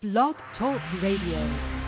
Blog Talk Radio.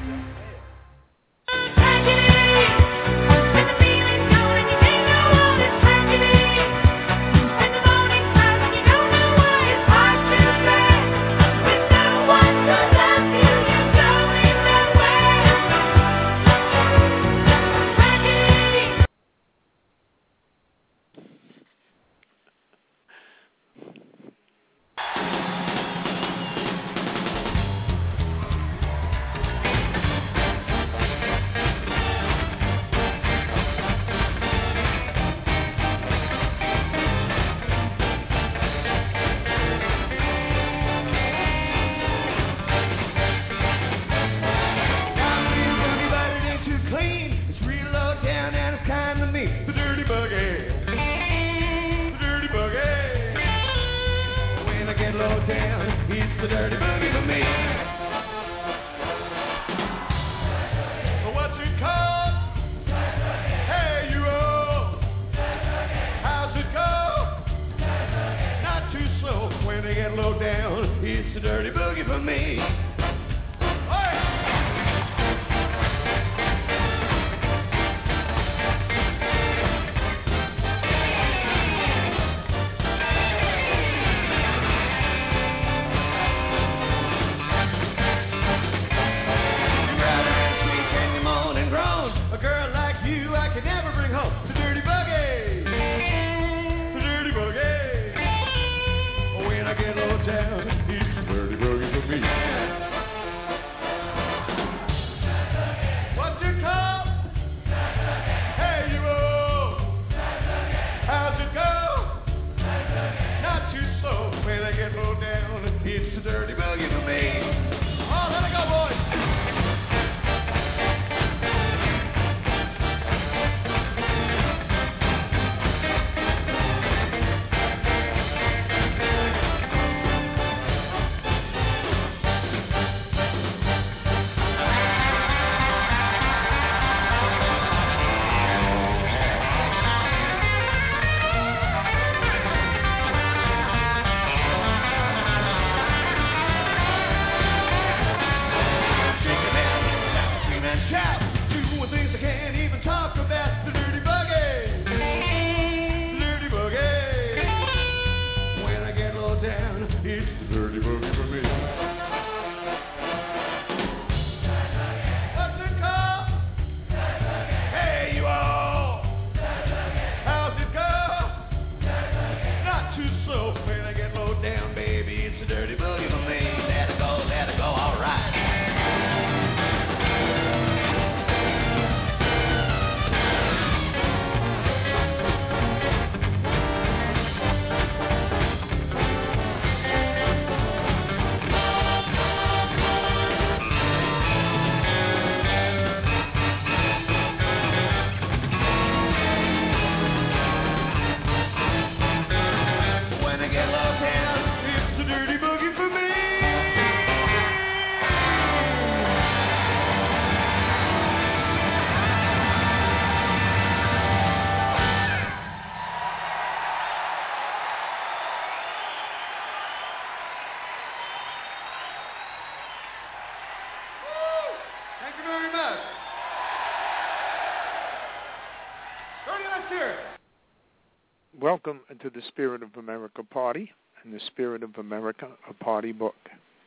Welcome to the Spirit of America Party and the Spirit of America, a party book.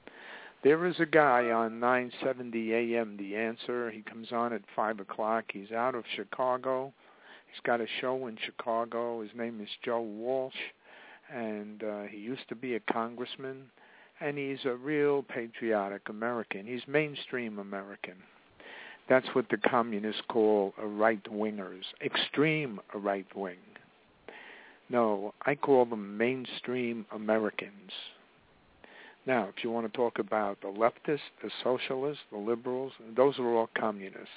There is a guy on 970 AM, The Answer. He comes on at 5 o'clock. He's out of Chicago. He's got a show in Chicago. His name is Joe Walsh, and he used to be a congressman, and he's a real patriotic American. He's mainstream American. That's what the communists call right-wingers, extreme right-wing. No, I call them mainstream Americans. Now, if you want to talk about the leftists, the socialists, the liberals, those are all communists.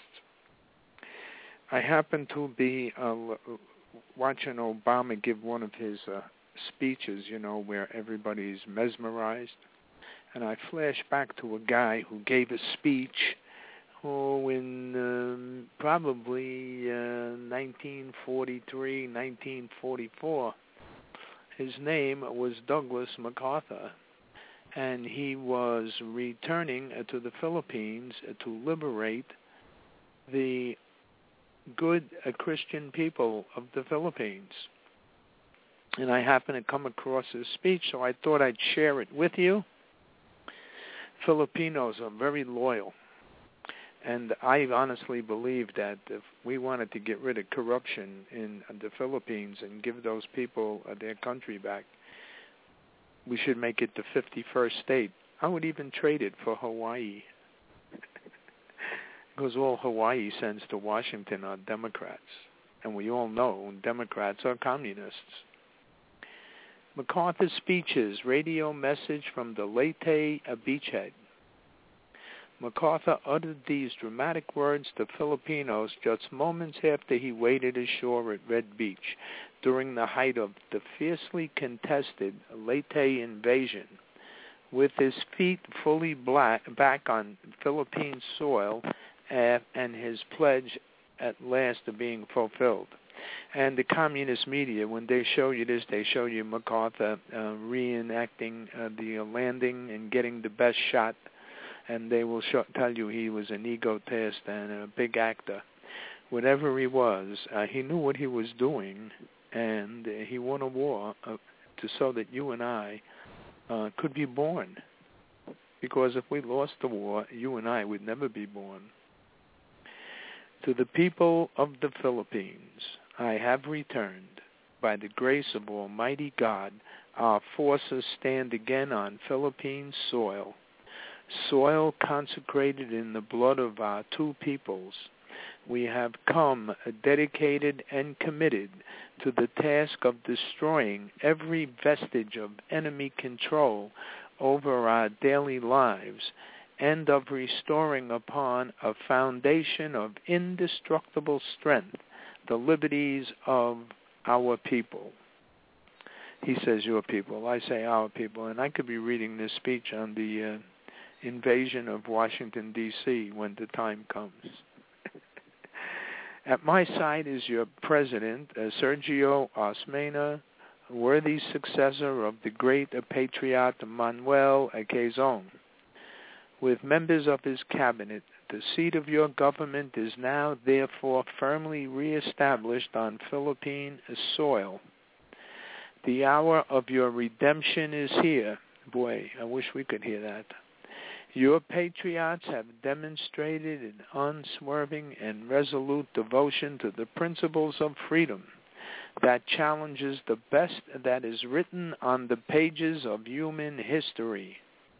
I happen to be watching Obama give one of his speeches, where everybody's mesmerized. And I flash back to a guy who gave a speech in probably 1943, 1944. His name was Douglas MacArthur. and he was returning to the Philippines to liberate the good Christian people of the Philippines. And I happened to come across his speech, so I thought I'd share it with you. Filipinos are very loyal. And I honestly believe that if we wanted to get rid of corruption in the Philippines and give those people their country back, we should make it the 51st state. I would even trade it for Hawaii. Because all Hawaii sends to Washington are Democrats. And we all know Democrats are communists. MacArthur's speeches, radio message from the Leyte beachhead. MacArthur uttered these dramatic words to Filipinos just moments after he waded ashore at Red Beach during the height of the fiercely contested Leyte invasion. With his feet fully back on Philippine soil and his pledge at last being fulfilled. And the communist media, when they show you this, they show you MacArthur reenacting the landing and getting the best shot. And they will tell you he was an egotist and a big actor. Whatever he was, he knew what he was doing, and he won a war so that you and I could be born. Because if we lost the war, you and I would never be born. To the people of the Philippines, I have returned. By the grace of Almighty God, our forces stand again on Philippine soil. Soil consecrated in the blood of our two peoples. We have come dedicated and committed to the task of destroying every vestige of enemy control over our daily lives and of restoring upon a foundation of indestructible strength the liberties of our people. He says your people. I say our people. And I could be reading this speech on the invasion of Washington, D.C. when the time comes. At my side is your president, Sergio Osmeña, worthy successor of the great patriot Manuel Quezon. With members of his cabinet, the seat of your government is now therefore firmly reestablished on Philippine soil. The hour of your redemption is here. Boy, I wish we could hear that. Your patriots have demonstrated an unswerving and resolute devotion to the principles of freedom that challenges the best that is written on the pages of human history.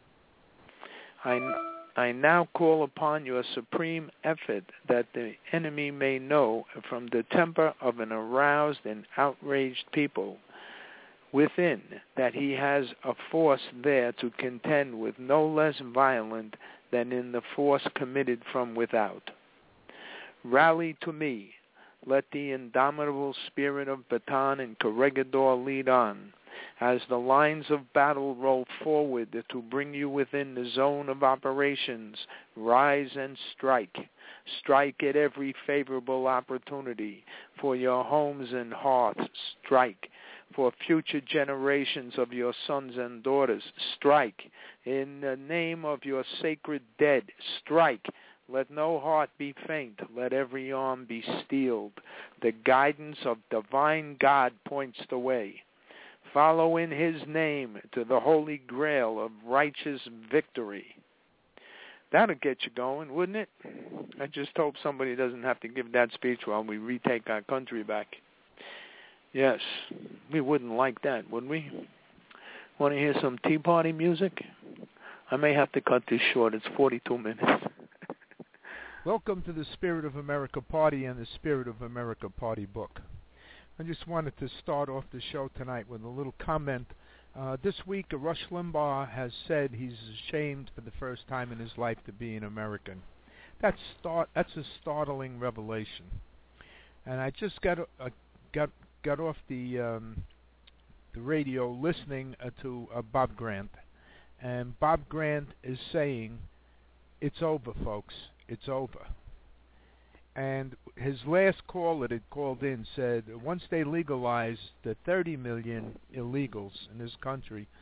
I now call upon your supreme effort that the enemy may know from the temper of an aroused and outraged people within that he has a force there to contend with no less violent than in the force committed from without. Rally to me. Let the indomitable spirit of Bataan and Corregidor lead on, as the lines of battle roll forward to bring you within the zone of operations. Rise and strike. Strike at every favorable opportunity. For your homes and hearths, strike. For future generations of your sons and daughters, strike. In the name of your sacred dead, strike. Let no heart be faint. Let every arm be steeled. The guidance of divine God points the way. Follow in his name to the holy grail of righteous victory. That'll get you going, wouldn't it? I just hope somebody doesn't have to give that speech while we retake our country back. Yes, we wouldn't like that, would we? Want to hear some Tea Party music? I may have to cut this short. It's 42 minutes. Welcome to the Spirit of America Party and the Spirit of America Party book. I just wanted to start off the show tonight with a little comment. This week, Rush Limbaugh has said he's ashamed for the first time in his life to be an American. That's a startling revelation. And I just got off the radio listening to Bob Grant, and Bob Grant is saying, "It's over, folks. It's over." And his last call that had called in said once they legalize the 30 million illegals in this country,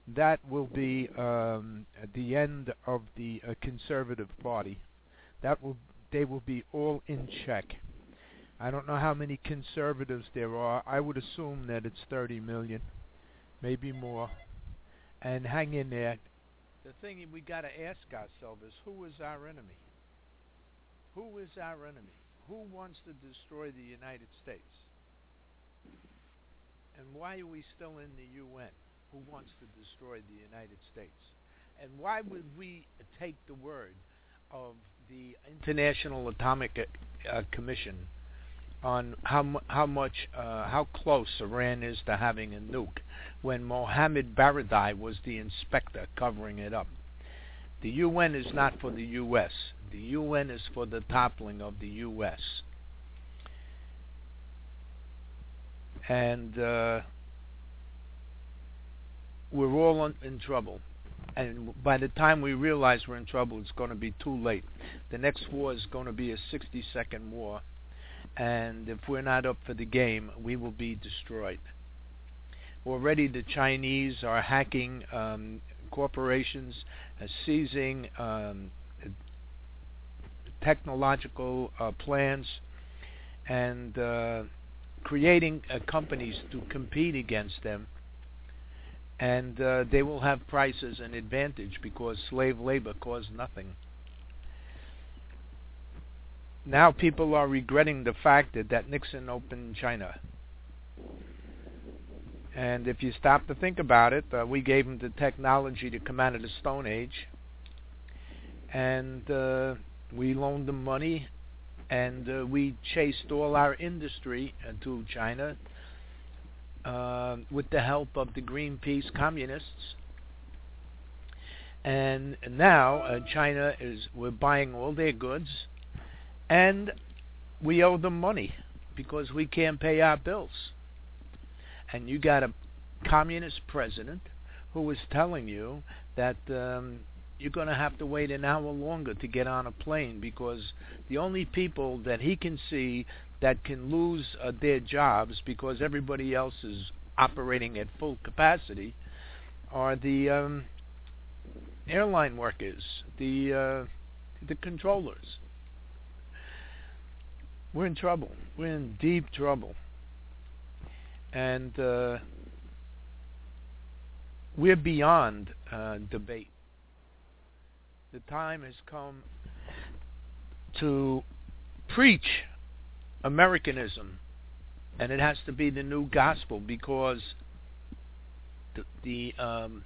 that will be the end of the Conservative Party. They will be all in check. I don't know how many conservatives there are. I would assume that it's 30 million, maybe more. And hang in there. The thing we got to ask ourselves is, who is our enemy? Who is our enemy? Who wants to destroy the United States? And why are we still in the UN? Who wants to destroy the United States? And why would we take the word of the International Atomic Commission on how close Iran is to having a nuke, when Mohammed Baradei was the inspector covering it up? The UN is not for the U.S. The UN is for the toppling of the U.S. And we're all in trouble. And by the time we realize we're in trouble, it's going to be too late. The next war is going to be a 60-second war. And if we're not up for the game, we will be destroyed. Already the Chinese are hacking corporations, seizing technological plans, and creating companies to compete against them. And they will have prices and advantage because slave labor costs nothing. Now people are regretting the fact that Nixon opened China. And if you stop to think about it, we gave them the technology to come out of the Stone Age. And we loaned them money. And we chased all our industry to China with the help of the Greenpeace communists. And now China we're buying all their goods. And we owe them money because we can't pay our bills. And you got a communist president who is telling you that you're going to have to wait an hour longer to get on a plane because the only people that he can see that can lose their jobs because everybody else is operating at full capacity are the airline workers, the controllers. We're in trouble. We're in deep trouble. And we're beyond debate. The time has come to preach Americanism, and it has to be the new gospel because the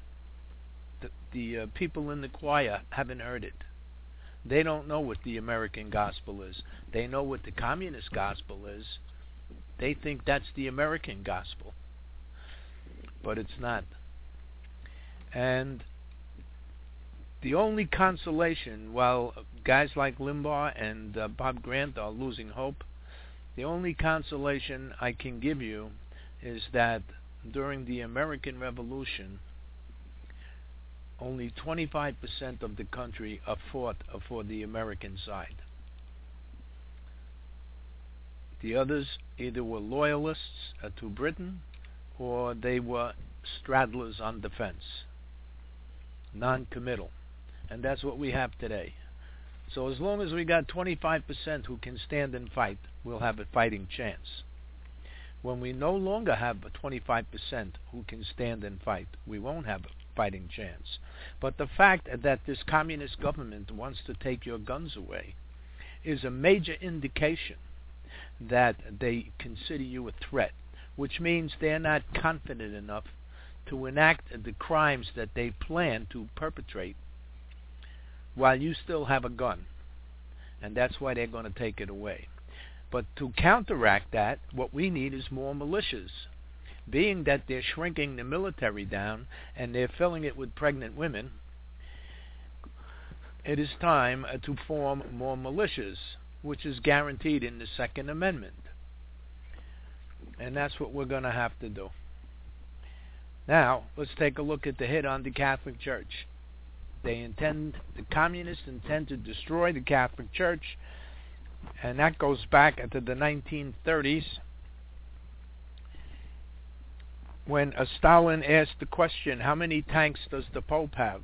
people in the choir haven't heard it. They don't know what the American gospel is. They know what the communist gospel is. They think that's the American gospel. But it's not. And the only consolation, while guys like Limbaugh and Bob Grant are losing hope, the only consolation I can give you is that during the American Revolution, only 25% of the country fought for the American side. The others either were loyalists to Britain or they were straddlers on defense, non-committal. And that's what we have today. So as long as we got 25% who can stand and fight, we'll have a fighting chance. When we no longer have 25% who can stand and fight, we won't have a fighting chance. But the fact that this communist government wants to take your guns away is a major indication that they consider you a threat, which means they're not confident enough to enact the crimes that they plan to perpetrate while you still have a gun. And that's why they're going to take it away. But to counteract that, what we need is more militias. Being that they're shrinking the military down and they're filling it with pregnant women, it is time to form more militias, which is guaranteed in the Second Amendment. And that's what we're going to have to do. Now, let's take a look at the hit on the Catholic Church. The communists intend to destroy the Catholic Church, and that goes back into the 1930s. when Stalin asked the question, how many tanks does the Pope have?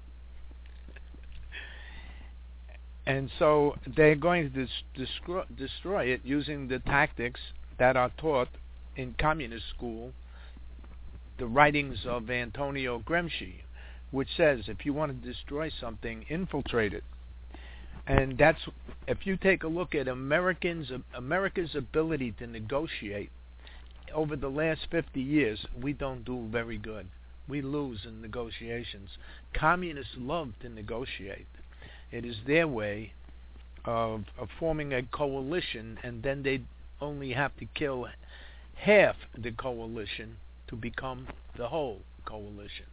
And so they're going to destroy it using the tactics that are taught in communist school, the writings of Antonio Gramsci, which says if you want to destroy something, infiltrate it. And that's, if you take a look at America's ability to negotiate over the last 50 years, we don't do very good. We lose in negotiations. Communists love to negotiate. It is their way of forming a coalition, and then they only have to kill half the coalition to become the whole coalition.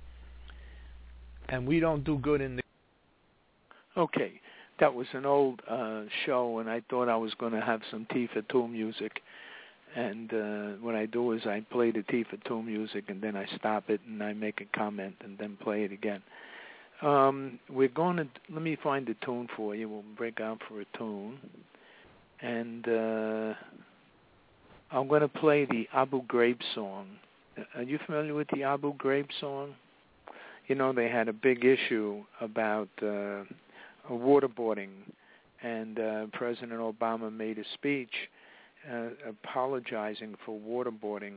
And we don't do good in the... Okay, that was an old show, and I thought I was going to have some T-for-2 music. And what I do is I play the T-for-2 music, and then I stop it, and I make a comment, and then play it again. We're going to... Let me find a tune for you. We'll break out for a tune. And I'm going to play the Abu Ghraib song. Are you familiar with the Abu Ghraib song? You know, they had a big issue about waterboarding, and President Obama made a speech apologizing for waterboarding.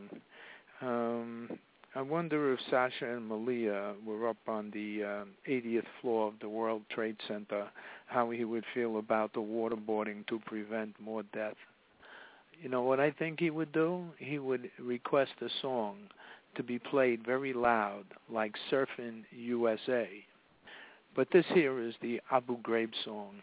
I wonder if Sasha and Malia were up on the 80th floor of the World Trade Center, how he would feel about the waterboarding to prevent more death. You know what I think he would do? He would request a song to be played very loud, like Surfin' USA. But this here is the Abu Ghraib song.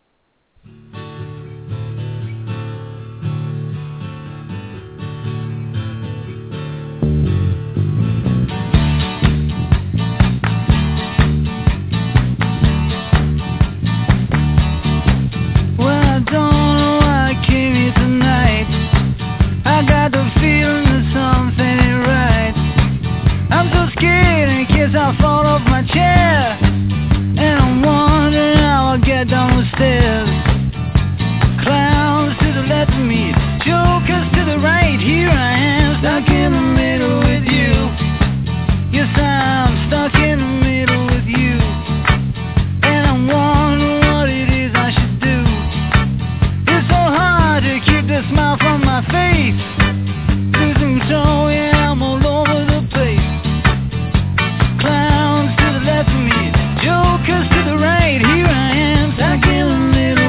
I fall off my chair, and I'm wondering how I'll get down the stairs. Clowns to the left of me, jokers to the right. Here I am, stuck in the middle with you. Yes, I'm stuck in the middle with you, and I'm wondering what it is I should do. It's so hard to keep the smile from my face. Losing control, yeah, I'm all over the place. Clowns to the left of me, jokers to the right. Here I am, stuck in the middle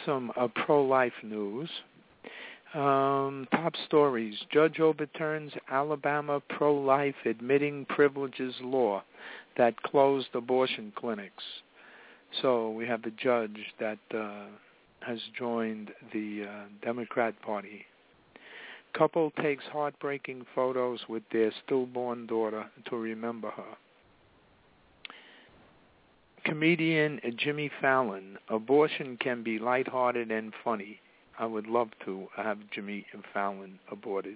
some pro-life news. Top stories. Judge overturns Alabama pro-life admitting privileges law that closed abortion clinics. So we have a judge that has joined the Democrat Party. Couple takes heartbreaking photos with their stillborn daughter to remember her. Comedian Jimmy Fallon. Abortion can be lighthearted and funny. I would love to have Jimmy Fallon aborted.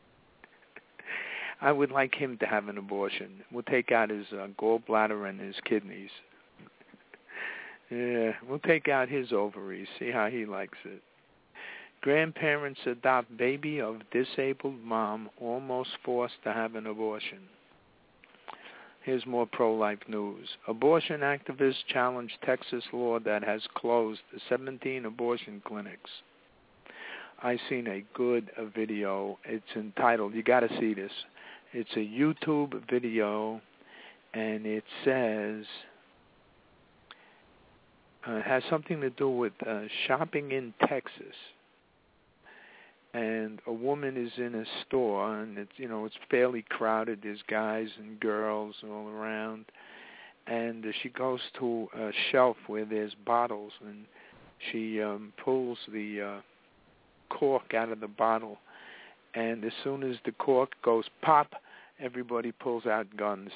I would like him to have an abortion. We'll take out his gallbladder and his kidneys. Yeah, we'll take out his ovaries, see how he likes it. Grandparents adopt baby of disabled mom almost forced to have an abortion. Here's more pro-life news. Abortion activists challenge Texas law that has closed 17 abortion clinics. I seen a good video. It's entitled, you got to see this. It's a YouTube video, and it says, it has something to do with shopping in Texas. And a woman is in a store, and it's fairly crowded. There's guys and girls all around. And she goes to a shelf where there's bottles, and she pulls the cork out of the bottle. And as soon as the cork goes pop, everybody pulls out guns.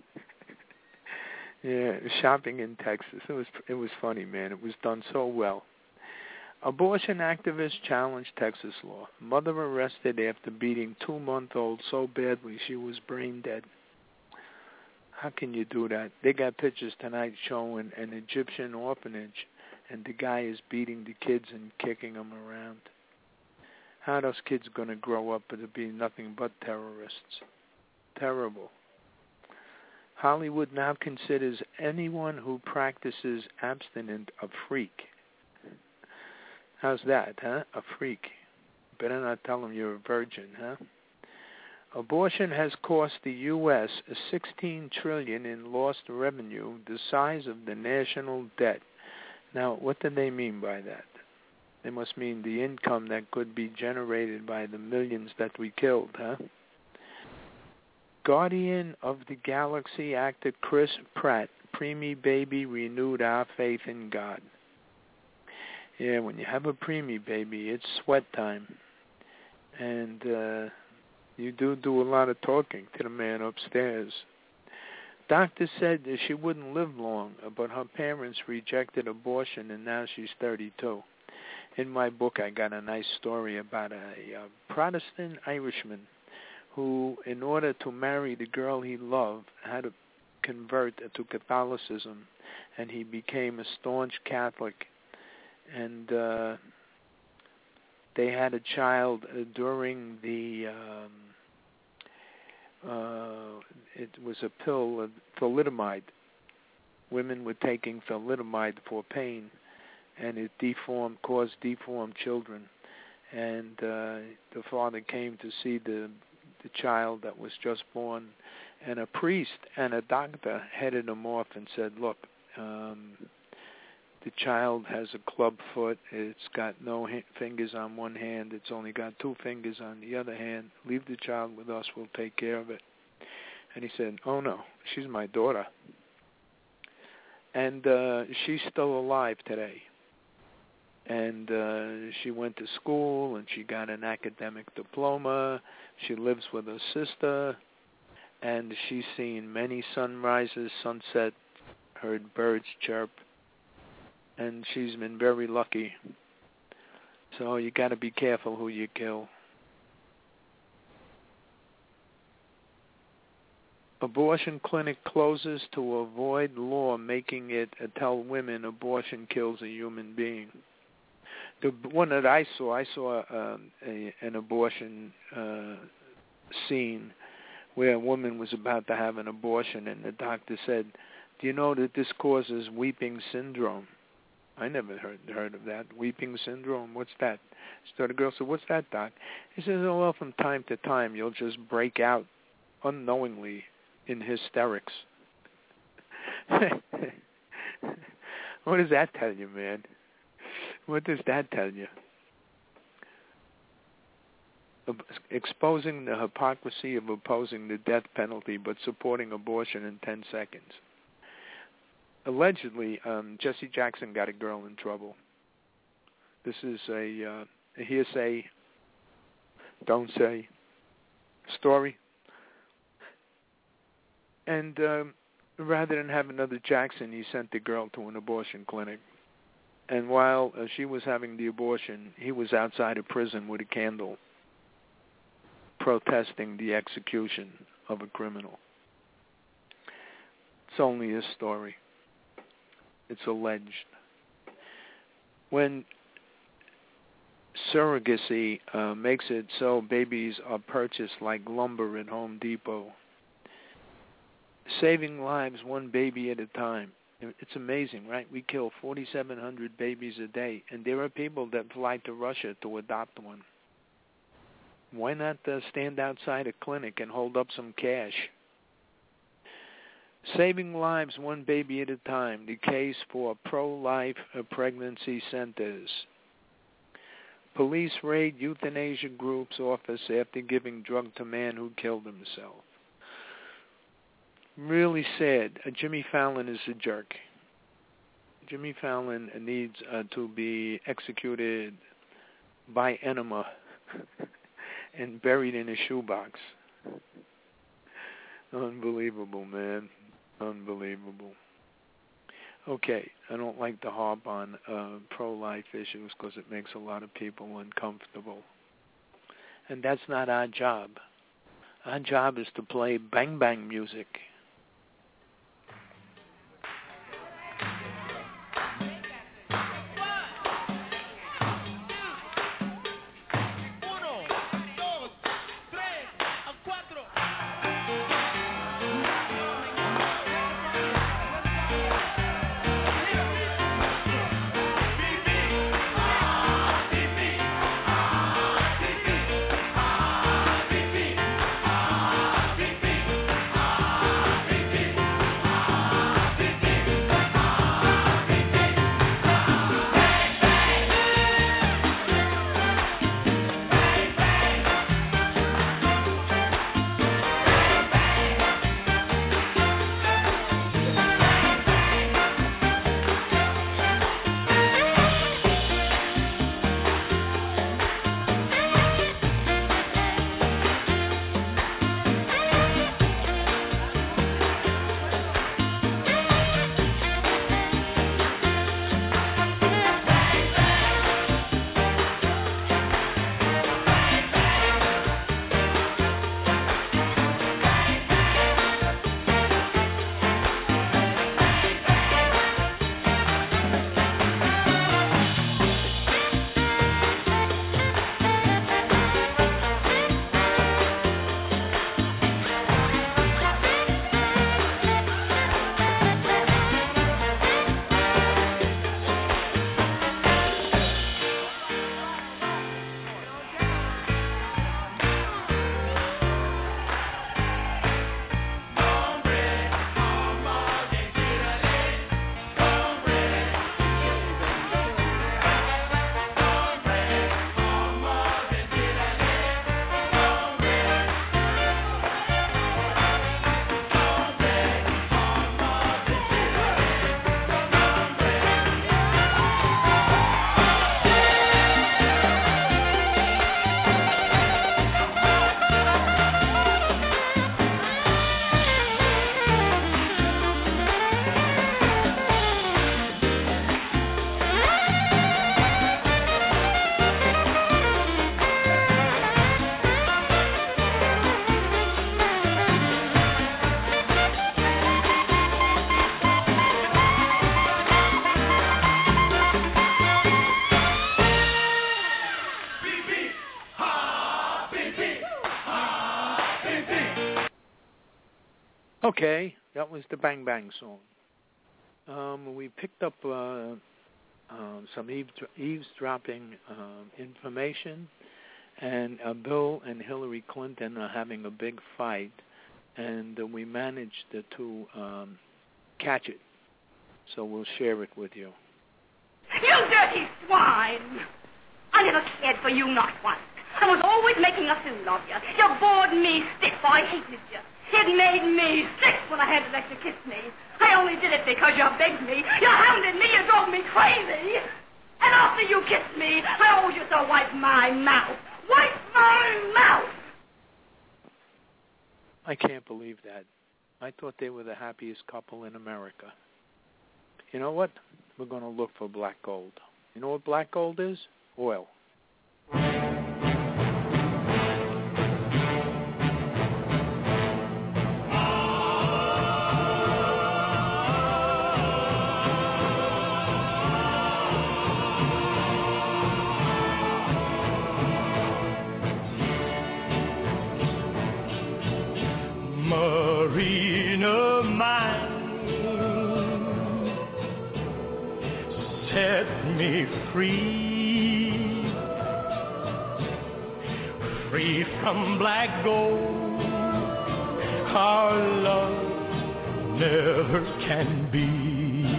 Yeah, shopping in Texas. It was funny, man. It was done so well. Abortion activists challenge Texas law. Mother arrested after beating 2-month-old so badly she was brain dead. How can you do that? They got pictures tonight showing an Egyptian orphanage, and the guy is beating the kids and kicking them around. How are those kids going to grow up to be nothing but terrorists? Terrible. Hollywood now considers anyone who practices abstinence a freak. How's that, huh? A freak. Better not tell them you're a virgin, huh? Abortion has cost the U.S. $16 trillion in lost revenue, the size of the national debt. Now, what do they mean by that? They must mean the income that could be generated by the millions that we killed, huh? Guardian of the Galaxy actor Chris Pratt, preemie baby renewed our faith in God. Yeah, when you have a preemie baby, it's sweat time. And you do a lot of talking to the man upstairs. Doctor said that she wouldn't live long, but her parents rejected abortion, and now she's 32. In my book, I got a nice story about a Protestant Irishman who, in order to marry the girl he loved, had to convert to Catholicism, and he became a staunch Catholic. And they had a child during the, it was a pill, thalidomide. Women were taking thalidomide for pain, and it caused deformed children. And the father came to see the child that was just born, and a priest and a doctor headed him off and said, look, the child has a club foot. It's got no fingers on one hand. It's only got 2 fingers on the other hand. Leave the child with us. We'll take care of it. And he said, oh, no, she's my daughter. And she's still alive today. And she went to school, and she got an academic diploma. She lives with her sister, and she's seen many sunrises, sunsets, heard birds chirp. And she's been very lucky. So you got to be careful who you kill. Abortion clinic closes to avoid law making it tell women abortion kills a human being. The one that I saw an abortion scene where a woman was about to have an abortion, and the doctor said, do you know that this causes weeping syndrome? I never heard of that. Weeping syndrome, what's that? So the girl said, what's that, doc? He says, oh, well, from time to time, you'll just break out unknowingly in hysterics. What does that tell you, man? What does that tell you? Exposing the hypocrisy of opposing the death penalty but supporting abortion in 10 seconds. Allegedly, Jesse Jackson got a girl in trouble. This is a hearsay, don't say story. And rather than have another Jackson, he sent the girl to an abortion clinic. And while she was having the abortion, he was outside of prison with a candle, protesting the execution of a criminal. It's only a story. It's alleged. When surrogacy makes it so babies are purchased like lumber at Home Depot, saving lives one baby at a time. It's amazing, right? We kill 4,700 babies a day, and there are people that fly to Russia to adopt one. Why not stand outside a clinic and hold up some cash? Saving lives one baby at a time, the case for pro-life pregnancy centers. Police raid euthanasia group's office after giving drug to man who killed himself. Really sad. Jimmy Fallon is a jerk. Jimmy Fallon needs to be executed by enema and buried in a shoebox. Unbelievable, man. Unbelievable. Okay, I don't like to harp on pro-life issues because it makes a lot of people uncomfortable. And that's not our job. Our job is to play bang-bang music. Okay, that was the Bang Bang song. We picked up some eavesdropping information, and Bill and Hillary Clinton are having a big fight, and we managed to catch it. So we'll share it with you. You dirty swine! I never cared for you, not once. I was always making a fool of you. You bored me stiff. I hated you. It made me sick when I had to let you kiss me. I only did it because you begged me. You hounded me. You drove me crazy. And after you kissed me, I owed you to wipe my mouth. Wipe my mouth! I can't believe that. I thought they were the happiest couple in America. You know what? We're going to look for black gold. You know what black gold is? Oil. Marina mine, set me free, free from black gold, our love never can be.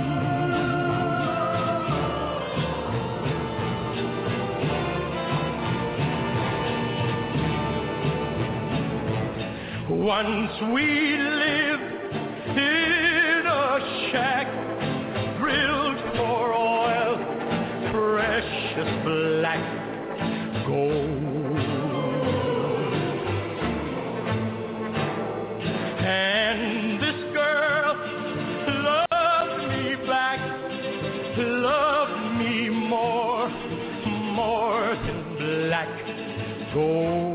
Once we lived in a shack, drilled for oil, precious black gold. And this girl loved me back, loved me more than black gold.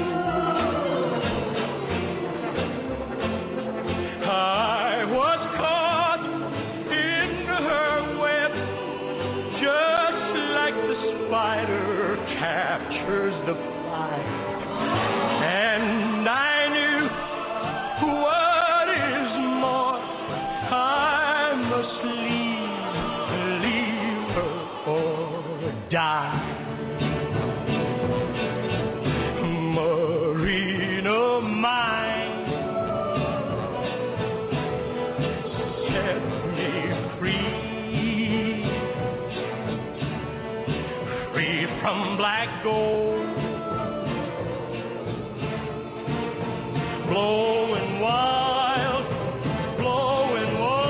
I was caught in her web, just like the spider captures the fly. And I knew what is more, I must leave her or die. Marina mine, from black gold, blowing wild, blowing wild.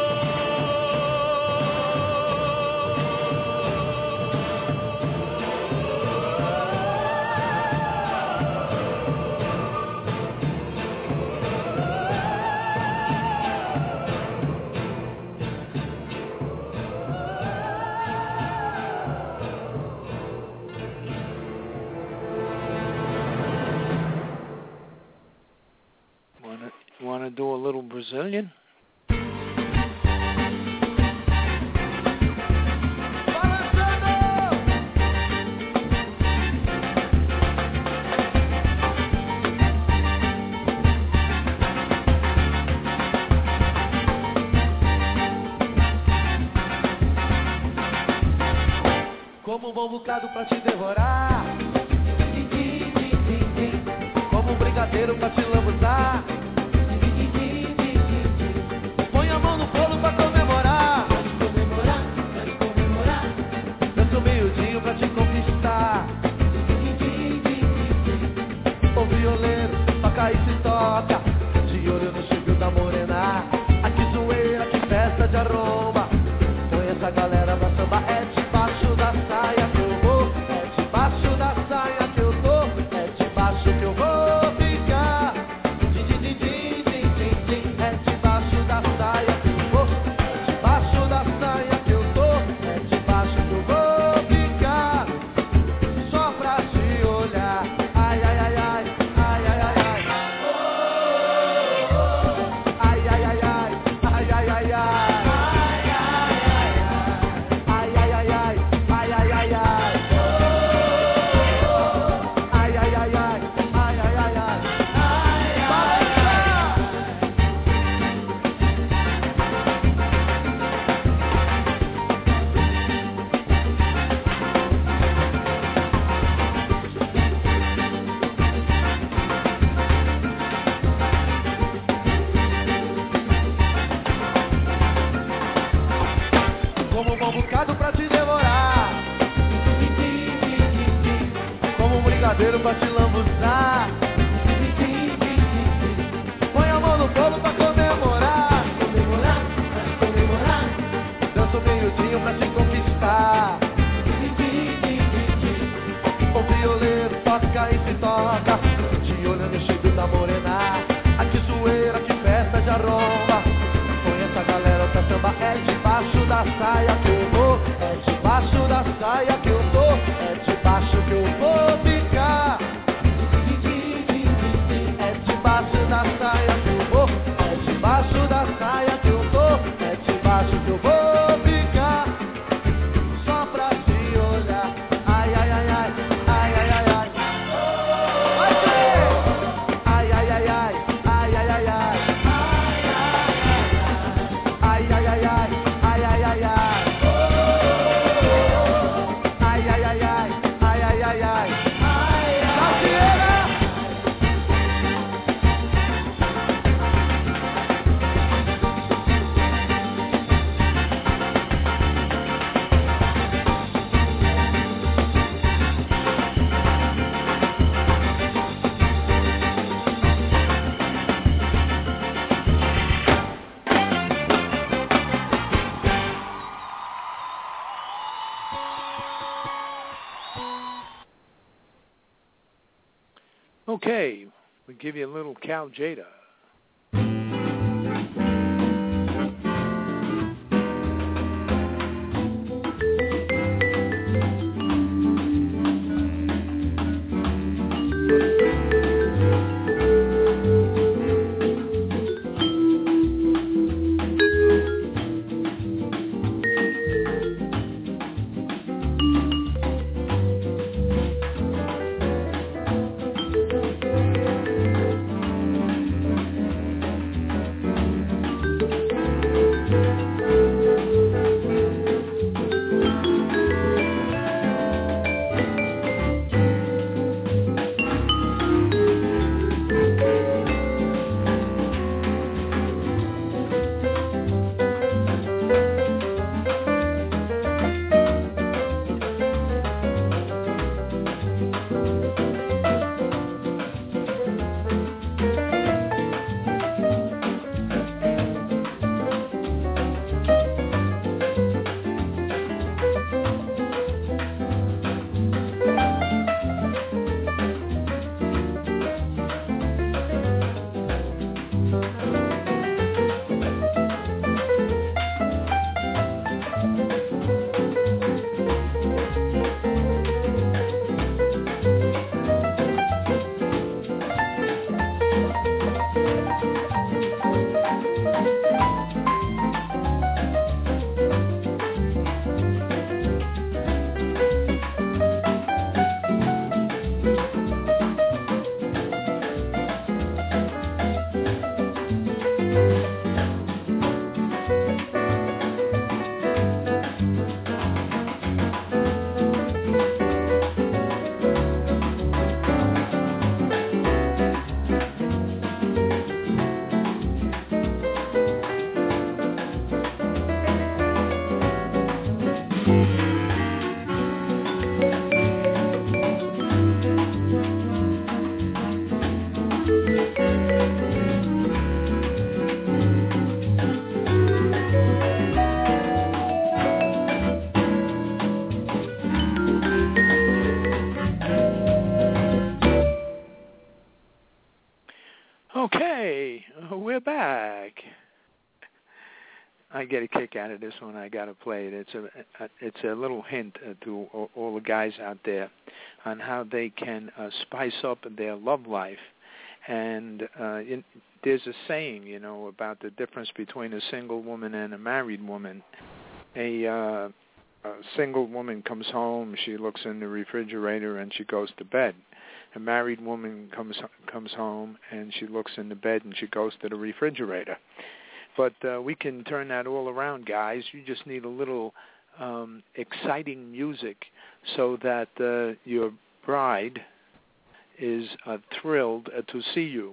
Want to do a little Brazilian? Como bom bocado pra te devorar, como brigadeiro pra te lambuzar. Põe a mão no bolo pra comemorar. Danço meio-dia pra te conquistar. O violeiro toca e se toca, de olho no chibio da morena. Aqui zoeira, que festa de arromba. Põe essa galera pra samba, é debaixo da saia que eu vou. É debaixo da saia que eu tô. É debaixo que eu vou ficar. É debaixo da saia que eu vou. É debaixo da saia que eu tô. É debaixo que eu vou ficar. Só pra te olhar. Ai, ai, ai, ai. Ai, ai, ai, ai. Ai, ai, ai, ai. Ai, ai, ai, ai. debaixo da saia que eu vou, é debaixo da saia que eu tô, é debaixo que eu vou ficar, só pra te olhar. Ai, ai, ai, ai, ai, ai, ai, ai. Vai ser! Ai, ai, ai, ai, ai, ai, ai, ai. Ai, ai, ai, ai, ai, ai, ai, ai. Ai, ai, ai, ai, ai, ai, ai, ai. Gafieira! Okay, we give you a little Cal Jada. Okay, we're back. I get a kick out of this one. I got to play it. It's a little hint to all the guys out there on how they can spice up their love life. And there's a saying, about the difference between a single woman and a married woman. A single woman comes home, she looks in the refrigerator, and she goes to bed. A married woman comes home, and she looks in the bed, and she goes to the refrigerator. But we can turn that all around, guys. You just need a little exciting music so that your bride is thrilled to see you.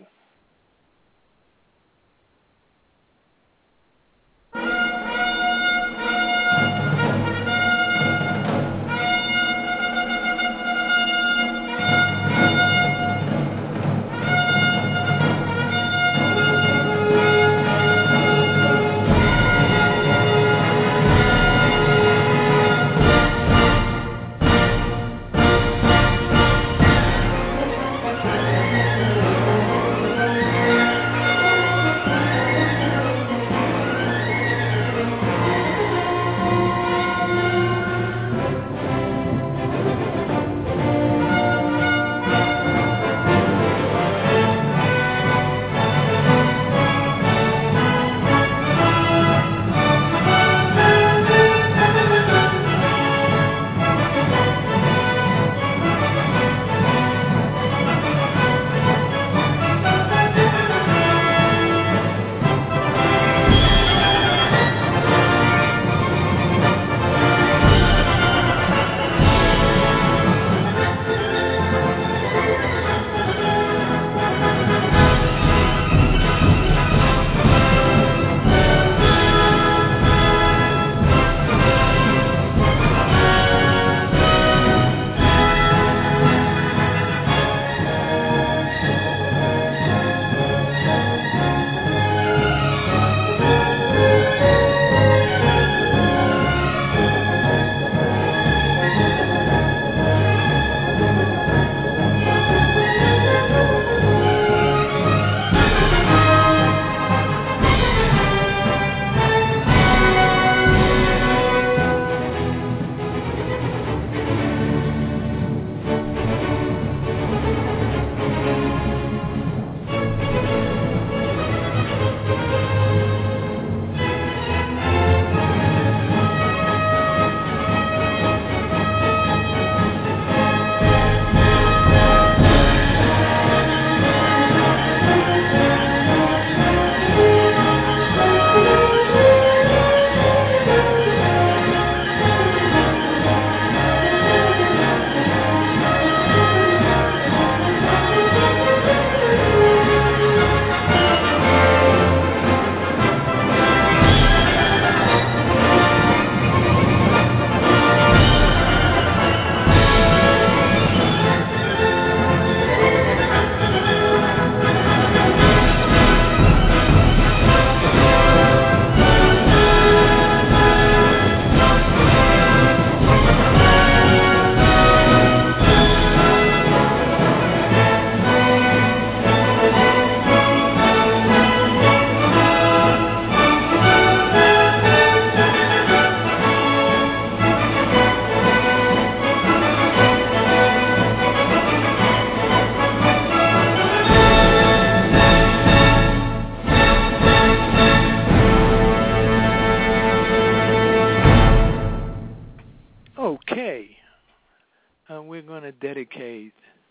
dedicate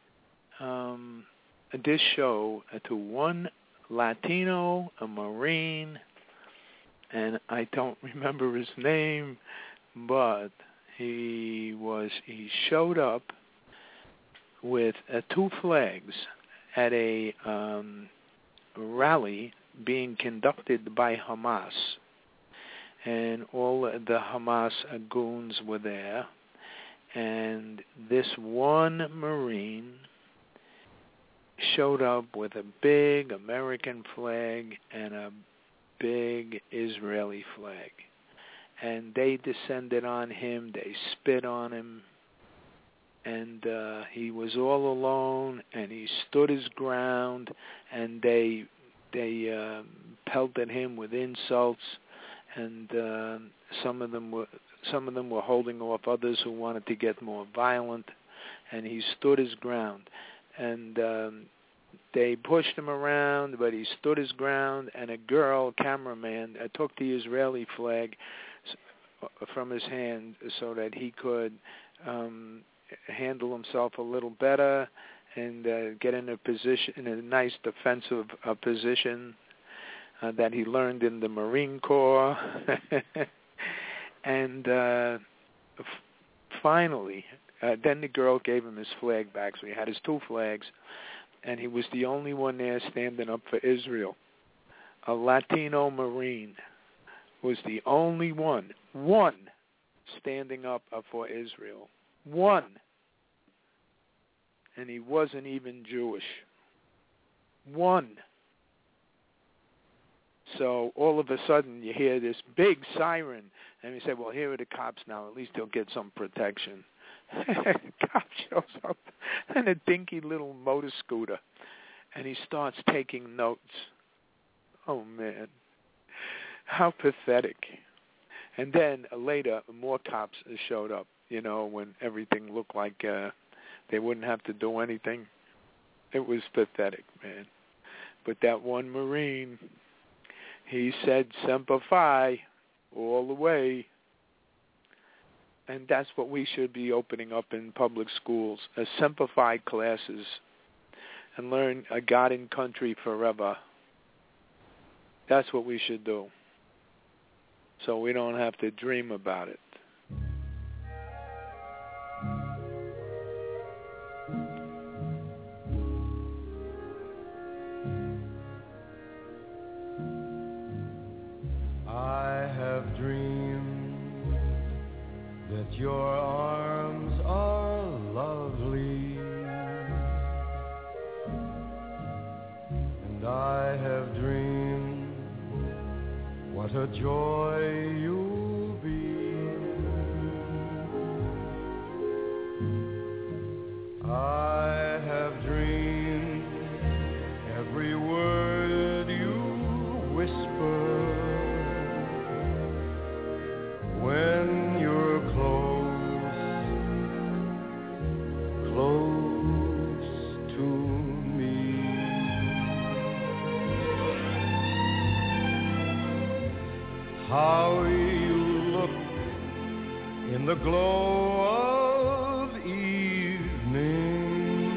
this show to one Latino, a Marine, and I don't remember his name, but he showed up with 2 flags at a rally being conducted by Hamas, and all the Hamas goons were there, and this one Marine showed up with a big American flag and a big Israeli flag, and they descended on him, they spit on him, and he was all alone, and he stood his ground, and they pelted him with insults, and some of them were holding off others who wanted to get more violent, and he stood his ground, and they pushed him around, but he stood his ground, and a cameraman took the Israeli flag from his hand so that he could handle himself a little better and get in a nice defensive position that he learned in the Marine Corps. And finally, then the girl gave him his flag back, so he had his 2 flags, and he was the only one there standing up for Israel. A Latino Marine was the only one standing up for Israel. One. And he wasn't even Jewish. One. So all of a sudden you hear this big siren, and you say, well, here are the cops now. At least they'll get some protection. Cop shows up in a dinky little motor scooter, and he starts taking notes. Oh, man. How pathetic. And then later, more cops showed up, when everything looked like they wouldn't have to do anything. It was pathetic, man. But that one Marine, he said Semper Fi all the way. And that's what we should be opening up in public schools, Semper Fi classes, and learn a God and country forever. That's what we should do, so we don't have to dream about it. I have dreamed that your arms are lovely, and I have dreamed what a joy you'll be. I have dreamed every word you whisper when you're close to me. How you look in the glow of evening.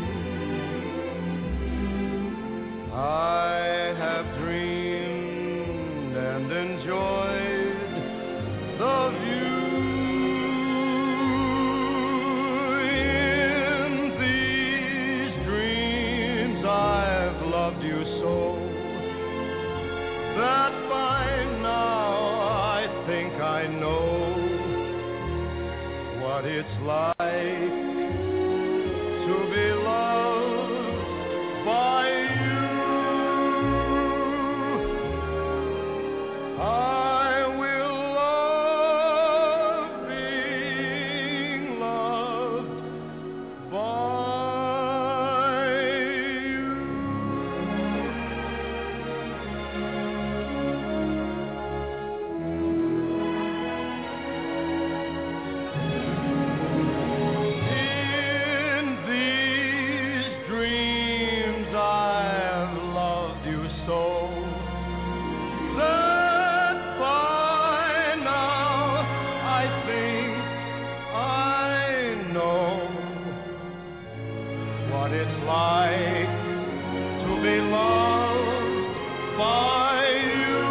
I have dreamed and enjoyed the view. In these dreams I've loved you so that by now I think I know what it's like to be loved by you. I will love being loved by you. be loved by you.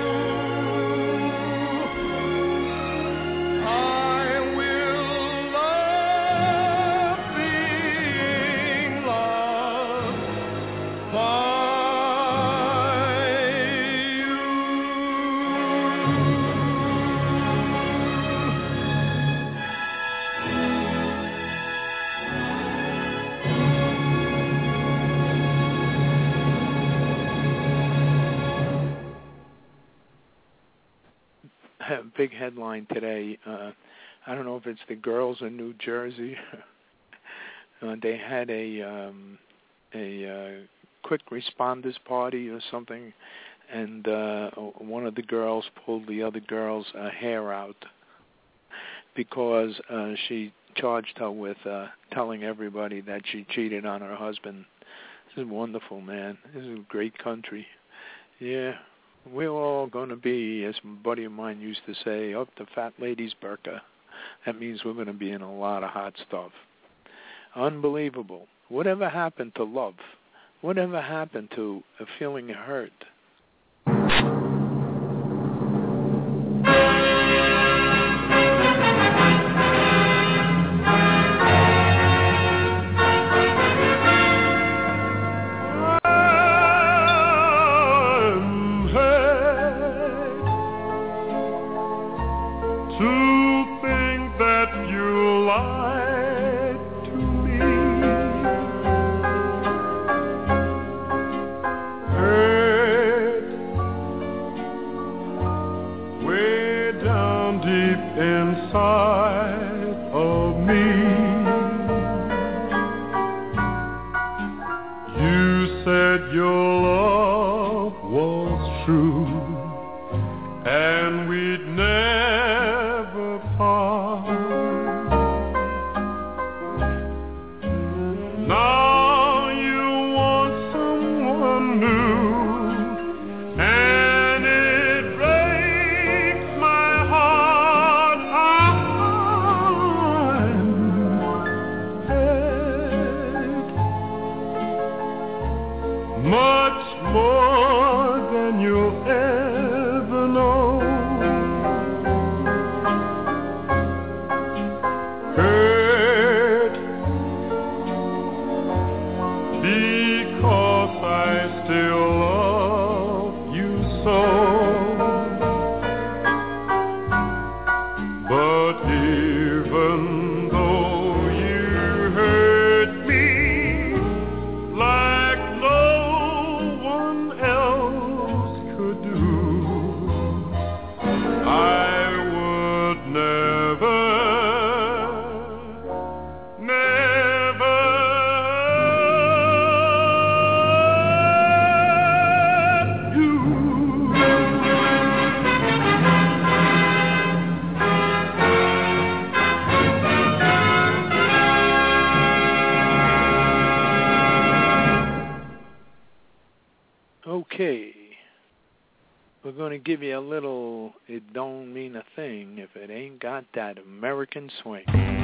I will love being loved by you. Big headline today. I don't know if it's the girls in New Jersey. They had a quick responders party or something, and one of the girls pulled the other girl's hair out because she charged her with telling everybody that she cheated on her husband. This is wonderful, man. This is a great country. Yeah. We're all going to be, as a buddy of mine used to say, up the fat lady's burqa. That means we're going to be in a lot of hot stuff. Unbelievable. Whatever happened to love? Whatever happened to a feeling hurt? Okay, we're going to give you a little, it don't mean a thing if it ain't got that American swing.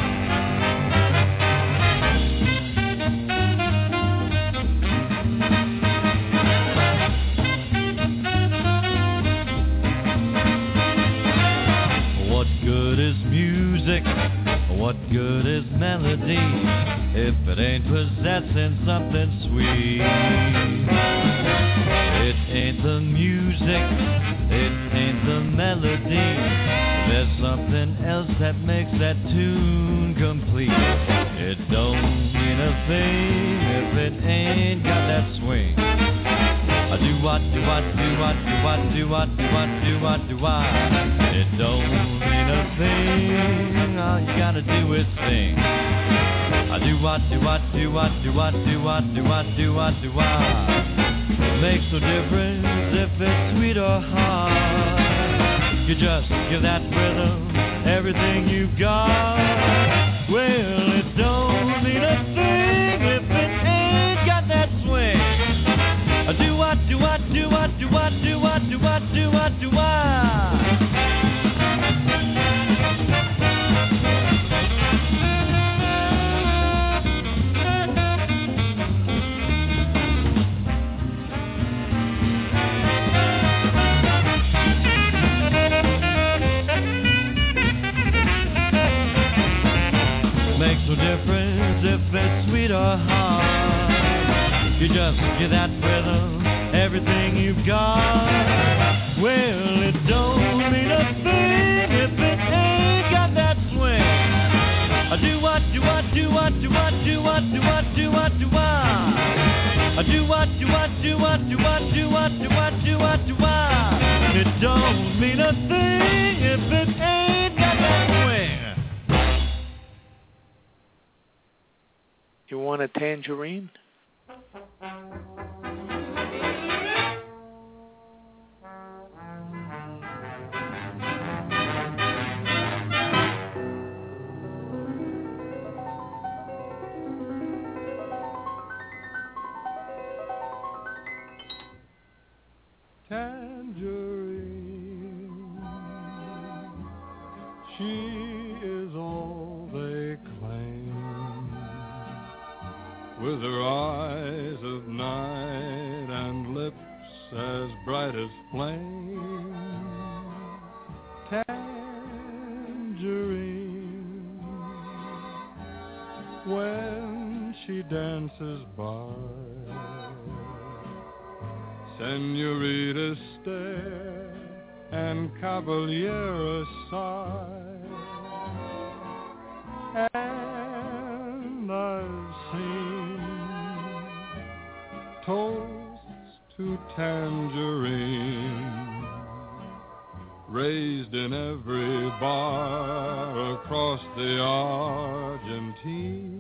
What good is music? What good is melody if it ain't possessing something sweet? It ain't the music, it ain't the melody. There's something else that makes that tune complete. It don't mean a thing if it ain't got that swing. I do what, do what, do what, do what, do what, do what, do what, do what. It don't mean a thing, all you gotta do is sing. I do what, do what, do what, do what, do what, do what, do what, do what. Makes no difference if it's sweet or hard. You just give that rhythm everything you got. Well, it don't mean a thing if it ain't got that swing. Do what, do what, do what, do what, do what, do what, do what, do what. you that with everything you've got. Well, it don't mean a thing if it ain't got that swing. Do what, do what, do what, do what, do what, do what, do what, do what. Do what, do what, do what, do what, do what, do what, do what, do what. It don't mean a thing if it ain't got that swing. You want a tangerine? Tangerine, she is all they claim, with her eyes of night and lips as bright as flame. Tangerine, when she dances by, Senorita stare and Caballero sigh, and I've seen toasts to tangerine raised in every bar across the Argentine.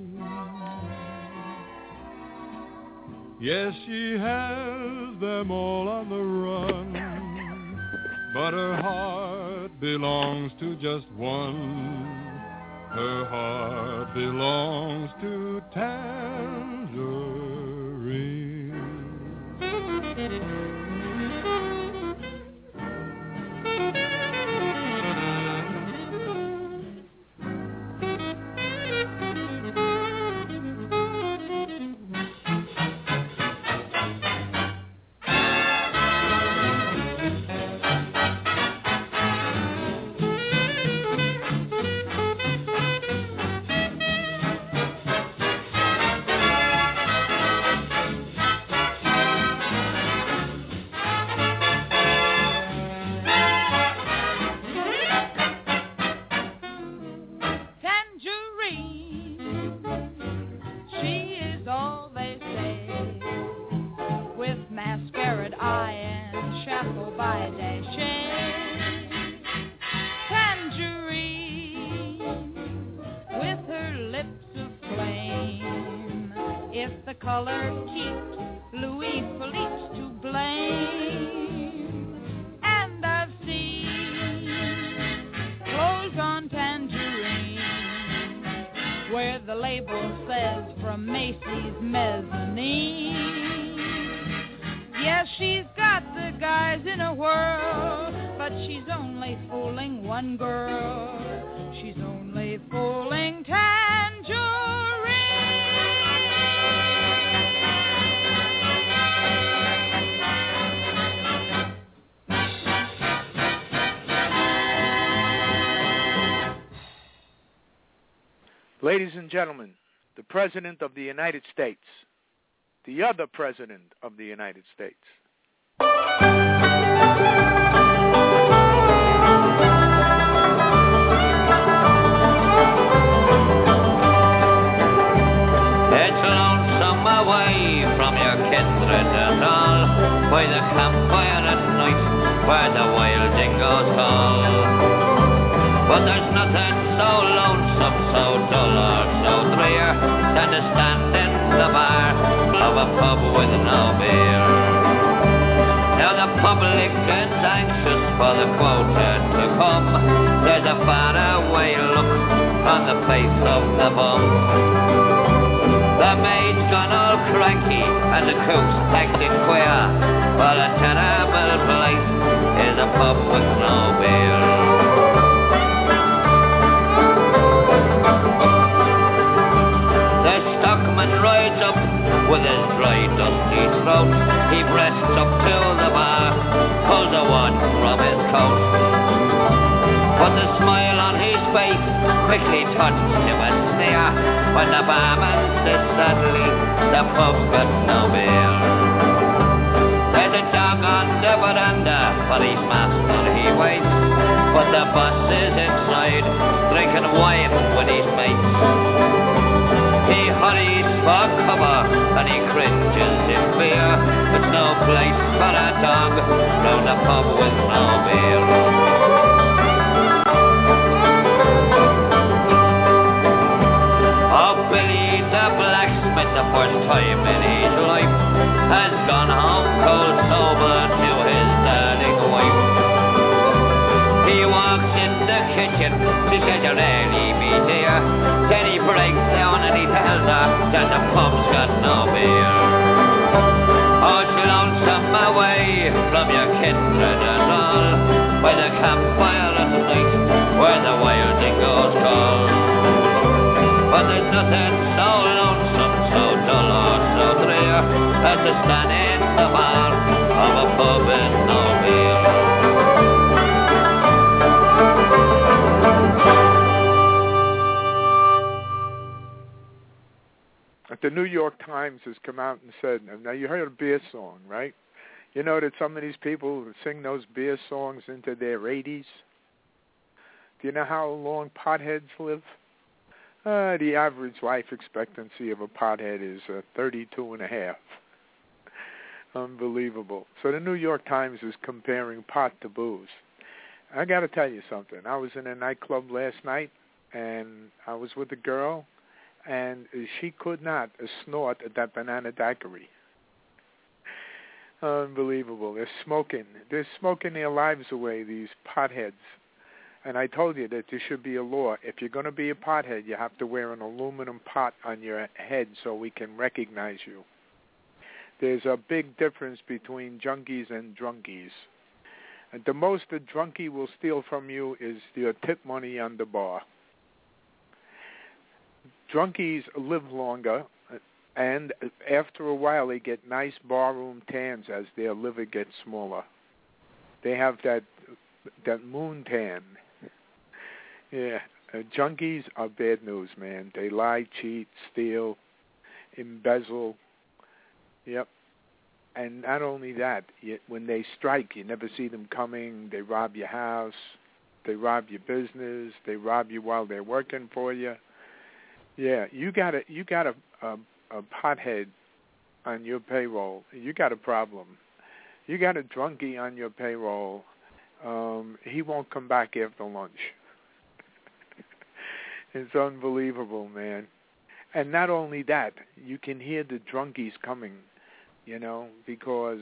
Yes, she has them all on the run, but her heart belongs to just one. Her heart belongs to Tangerine. Ladies and gentlemen, the President of the United States, the other President of the United States. It's a lonesome away from your kindred and all, by the campfire at night, where the wild dingoes call. But there's nothing so lonesome, so dull or so drear, than to stand in the bar of a pub with no beer. Now the public is anxious for the quota to come. There's a faraway look on the face of the bum. The maid's gone all cranky and the cook's acting queer. Well, a terrible place is a pub with no beer. Rides up with his dry, dusty throat. He breasts up to the bar, pulls a wad from his coat. But the smile on his face quickly turns to a sneer when the barman says suddenly the pub's got no beer. he waits, but the boss is inside, drinking wine with his mates. He hurries for cover, and he cringes in fear. It's no place for a dog, round a pub with no beer. Oh, Billy the blacksmith, the first time in his life, has gone home cold sober to his darling wife. He walks in the kitchen, she says, "You'll really be dear." Then he breaks down and he tells her that the pub's got no beer. Oh, she lonesome away from your kindred and all, by the campfire at night, where the wild dingoes call. But there's nothing so lonesome, so dull or so drear, as to stand in the bar of a pub with no beer. The New York Times has come out and said, now you heard a beer song, right? You know that some of these people sing those beer songs into their 80s? Do you know how long potheads live? The average life expectancy of a pothead is 32 and a half. Unbelievable. So the New York Times is comparing pot to booze. I got to tell you something. I was in a nightclub last night, and I was with a girl, and she could not snort at that banana daiquiri. Unbelievable. They're smoking their lives away, these potheads. And I told you that there should be a law. If you're going to be a pothead, you have to wear an aluminum pot on your head so we can recognize you. There's a big difference between junkies and drunkies. And the most a drunkie will steal from you is your tip money on the bar. Drunkies live longer, and after a while they get nice barroom tans as their liver gets smaller. They have that moon tan. Yeah, junkies are bad news, man. They lie, cheat, steal, embezzle. Yep. And not only that, when they strike, you never see them coming. They rob your house. They rob your business. They rob you while they're working for you. Yeah, you got a pothead on your payroll. You got a problem. You got a drunkie on your payroll. He won't come back after lunch. It's unbelievable, man. And not only that, you can hear the drunkies coming, you know, because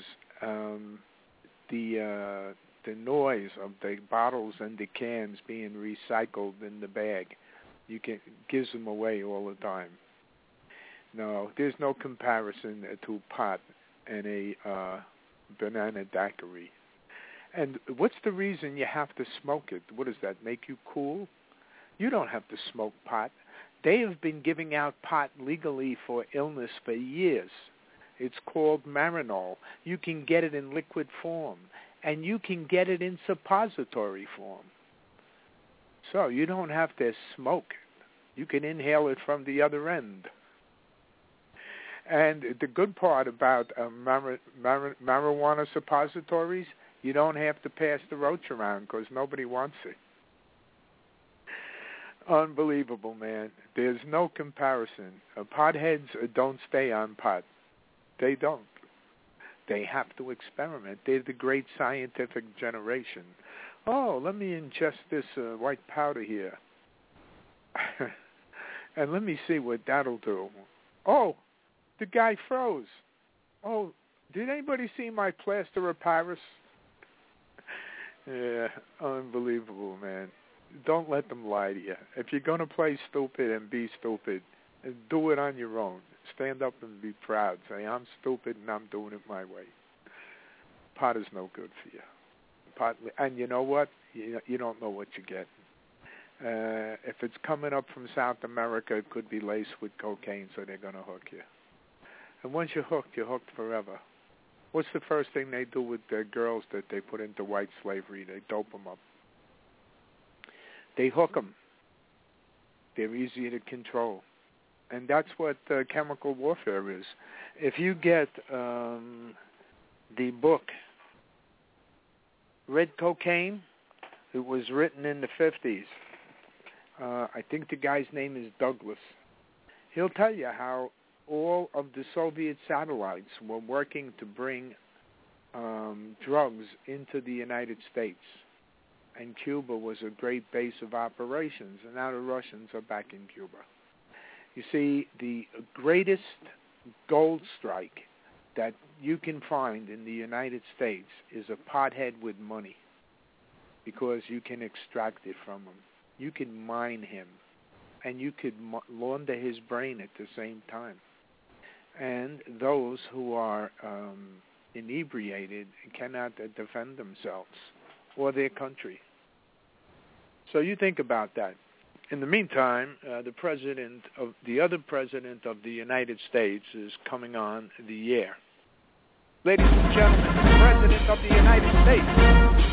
the noise of the bottles and the cans being recycled in the bag, gives them away all the time. No, there's no comparison to pot and a banana daiquiri. And what's the reason you have to smoke it? What does that make you cool? You don't have to smoke pot. They have been giving out pot legally for illness for years. It's called Marinol. You can get it in liquid form, and you can get it in suppository form. So you don't have to smoke it. You can inhale it from the other end. And the good part about marijuana suppositories, you don't have to pass the roach around because nobody wants it. Unbelievable, man. There's no comparison. Potheads don't stay on pot. They don't. They have to experiment. They're the great scientific generation. Oh, let me ingest this white powder here. And let me see what that'll do. Oh, the guy froze. Oh, did anybody see my plaster of Paris? Yeah, unbelievable, man. Don't let them lie to you. If you're going to play stupid and be stupid, do it on your own. Stand up and be proud. Say, I'm stupid and I'm doing it my way. Pot is no good for you. Pot, and you know what? You don't know what you get. If it's coming up from South America, it could be laced with cocaine, so they're going to hook you. And once you're hooked forever. What's the first thing they do with the girls that they put into white slavery? They dope them up. They hook them. They're easy to control. And that's what chemical warfare is. If you get the book, Red Cocaine, It was written in the 50s. I think the guy's name is Douglas. He'll tell you how all of the Soviet satellites were working to bring drugs into the United States. And Cuba was a great base of operations, and now the Russians are back in Cuba. You see, the greatest gold strike that you can find in the United States is a pothead with money, because you can extract it from him. You can mine him, and you could launder his brain at the same time. And those who are inebriated cannot defend themselves or their country. So you think about that. In the meantime, the other president of the United States is coming on the air. Ladies and gentlemen, the President of the United States.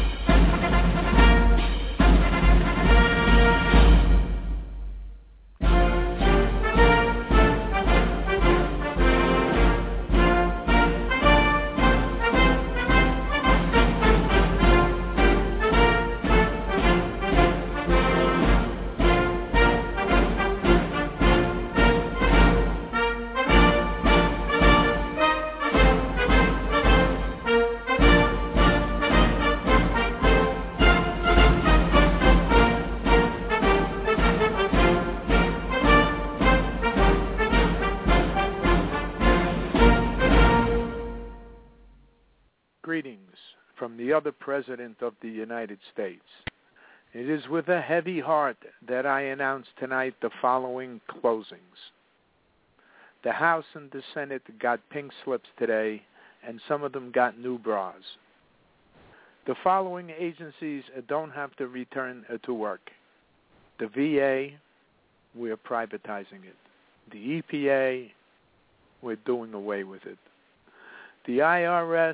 From the other President of the United States. It is with a heavy heart that I announce tonight the following closings. The House and the Senate got pink slips today, and some of them got new bras. The following agencies don't have to return to work. The VA, we're privatizing it. The EPA, we're doing away with it. The IRS,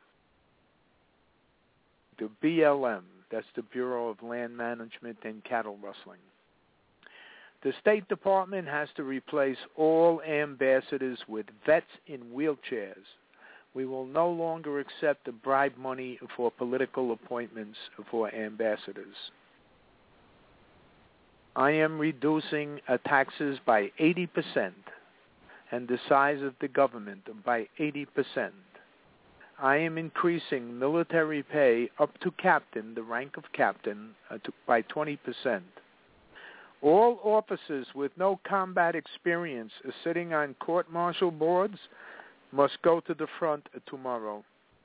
the BLM, that's the Bureau of Land Management and Cattle Rustling. The State Department has to replace all ambassadors with vets in wheelchairs. We will no longer accept the bribe money for political appointments for ambassadors. I am reducing taxes by 80% and the size of the government by 80%. I am increasing military pay up to captain, the rank of captain, by 20%. All officers with no combat experience sitting on court-martial boards must go to the front tomorrow.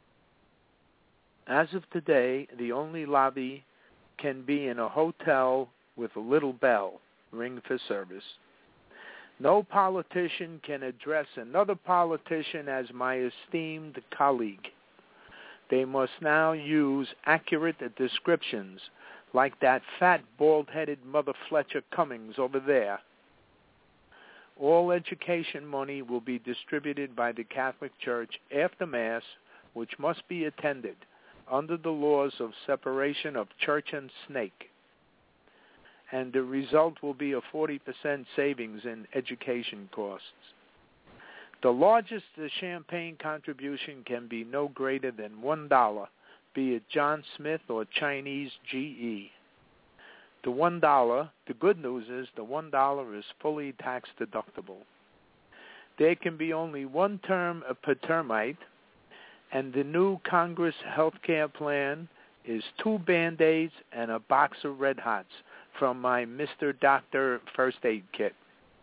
As of today, the only lobby can be in a hotel with a little bell, ring for service. No politician can address another politician as my esteemed colleague. They must now use accurate descriptions, like that fat, bald-headed Mother Fletcher Cummings over there. All education money will be distributed by the Catholic Church after Mass, which must be attended under the laws of separation of church and snake. And the result will be a 40% savings in education costs. The largest champagne contribution can be no greater than $1, be it John Smith or Chinese GE. The $1, the good news is the $1 is fully tax deductible. There can be only one term per termite, and the new Congress health care plan is 2 Band-Aids and a box of Red Hots from my Mr. Doctor first aid kit.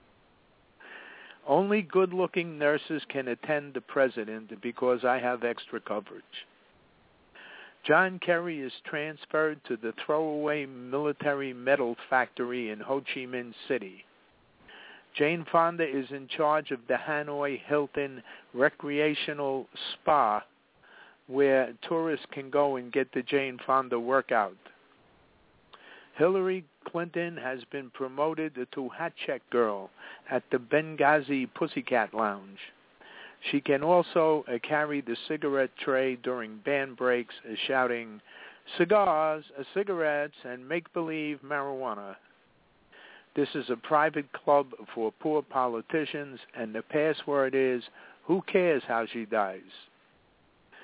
Only good-looking nurses can attend the president because I have extra coverage. John Kerry is transferred to the throwaway military medal factory in Ho Chi Minh City. Jane Fonda is in charge of the Hanoi Hilton Recreational Spa, where tourists can go and get the Jane Fonda workout. Hillary Clinton has been promoted to hat check girl at the Benghazi Pussycat Lounge. She can also carry the cigarette tray during band breaks, shouting, "Cigars, cigarettes, and make-believe marijuana." This is a private club for poor politicians, and the password is, "Who cares how she dies?"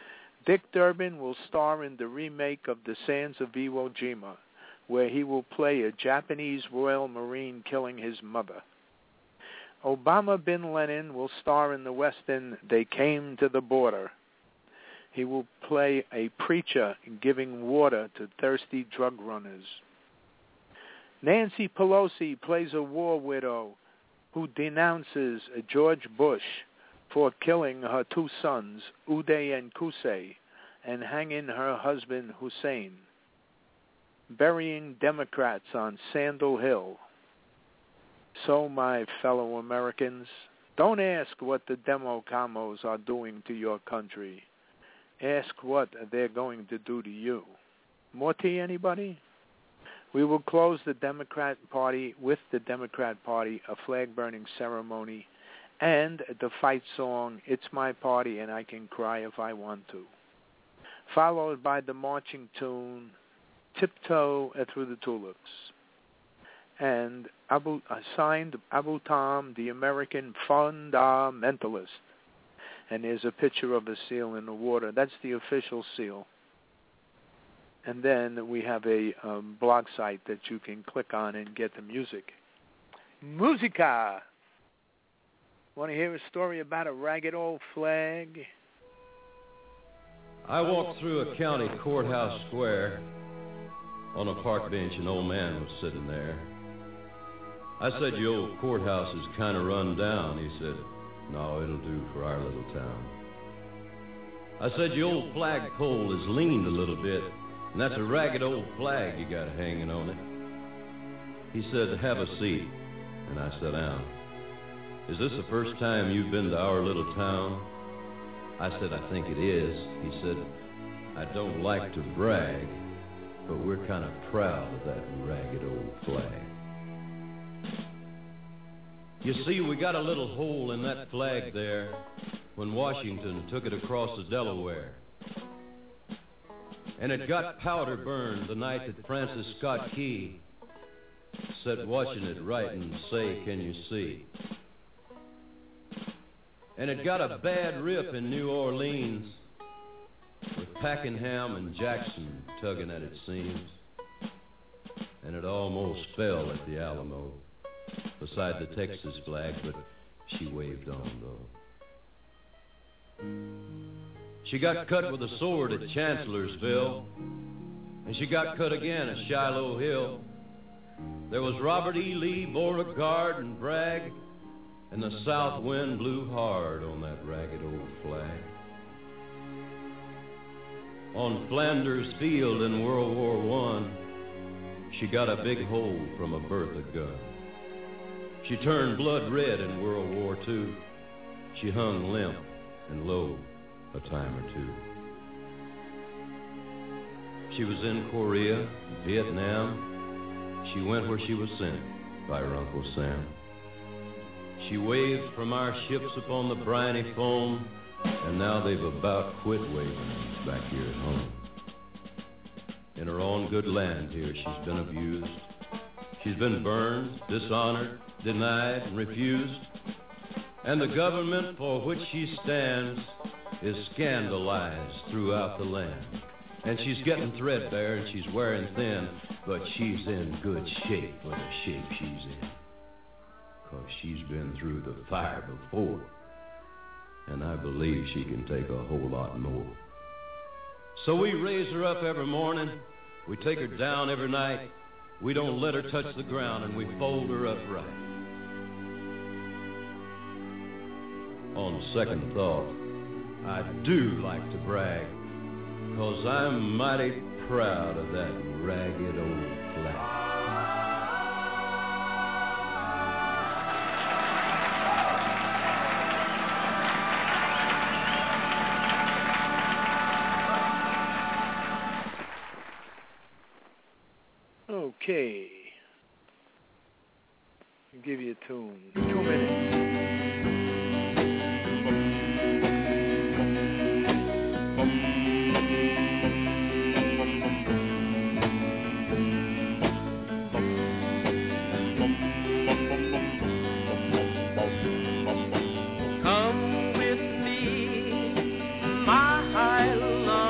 Dick Durbin will star in the remake of The Sands of Iwo Jima, where he will play a Japanese Royal Marine killing his mother. Obama bin Laden will star in the Western They Came to the Border. He will play a preacher giving water to thirsty drug runners. Nancy Pelosi plays a war widow who denounces George Bush for killing her two sons, Uday and Qusay, and hanging her husband Hussein, burying Democrats on Sandal Hill. So, my fellow Americans, don't ask what the Democamos are doing to your country. Ask what they're going to do to you. More tea, anybody? We will close the Democrat Party with the Democrat Party, a flag-burning ceremony, and the fight song, It's My Party and I Can Cry If I Want To, followed by the marching tune, Tiptoe Through the Tulips, and signed Abu Tom, the American fundamentalist. And there's a picture of a seal in the water. That's the official seal. And then we have a blog site that you can click on and get the music. Musica! Want to hear a story about a ragged old flag? I walked through a county courthouse square. On a park bench, an old man was sitting there. I said, "Your old courthouse is kind of run down." He said, "No, it'll do for our little town." I said, "Your old flagpole has leaned a little bit, and that's a ragged old flag you got hanging on it." He said, "Have a seat," and I sat down. "Is this the first time you've been to our little town?" I said, "I think it is." He said, "I don't like to brag, but we're kind of proud of that ragged old flag. You see, we got a little hole in that flag there when Washington took it across the Delaware. And it got powder burned the night that Francis Scott Key sat watching it write and say, 'Can you see?' And it got a bad rip in New Orleans with Pakenham and Jackson tugging at its seams. And it almost fell at the Alamo beside the Texas flag, but she waved on, though. She got cut with a sword at Chancellorsville, and she got cut again at Shiloh Hill. There was Robert E. Lee, Beauregard, and Bragg, and the south wind blew hard on that ragged old flag. On Flanders Field in World War I, she got a big hole from a Bertha gun. She turned blood red in World War II. She hung limp and low a time or two. She was in Korea, Vietnam. She went where she was sent by her Uncle Sam. She waved from our ships upon the briny foam, and now they've about quit waving back here at home. In her own good land here, she's been abused. She's been burned, dishonored, denied, and refused. And the government for which she stands is scandalized throughout the land. And she's getting threadbare and she's wearing thin, but she's in good shape for the shape she's in. 'Cause she's been through the fire before. And I believe she can take a whole lot more. So we raise her up every morning. We take her down every night. We don't let her touch the ground, and we fold her up right. On second thought, I do like to brag, 'cause I'm mighty proud of that ragged old flag. Okay. I'll give you a tune. 2 minutes. Come with me, my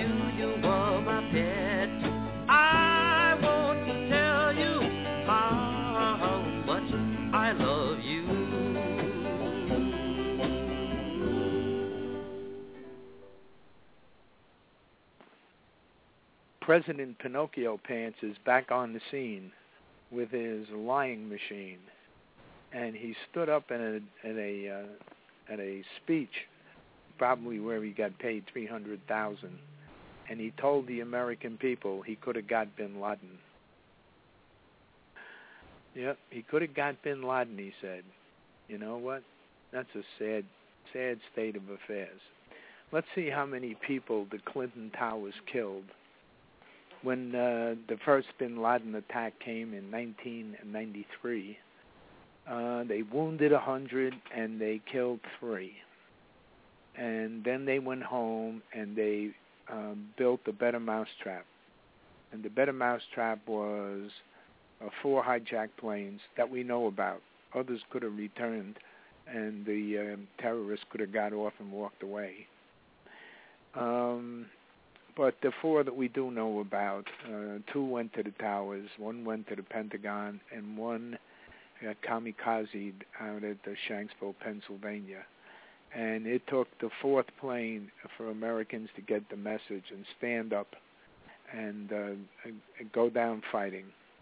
knew you were my pet. I want to tell you how much I love you. President Pinocchio Pants is back on the scene with his lying machine, and he stood up at a speech, probably where he got paid $300,000, and he told the American people he could have got Bin Laden. Yep, he could have got Bin Laden, he said. You know what? That's a sad state of affairs. Let's see how many people the Clinton Towers killed. When the first Bin Laden attack came in 1993, they wounded 100 and they killed 3. And then they went home and they built the Better Mousetrap. And the Better Mousetrap was 4 hijacked planes that we know about. Others could have returned, and the terrorists could have got off and walked away. But the 4 that we do know about, 2 went to the towers, 1 went to the Pentagon, and 1 kamikazed out at Shanksville, Pennsylvania. And it took the 4th plane for Americans to get the message and stand up and go down fighting.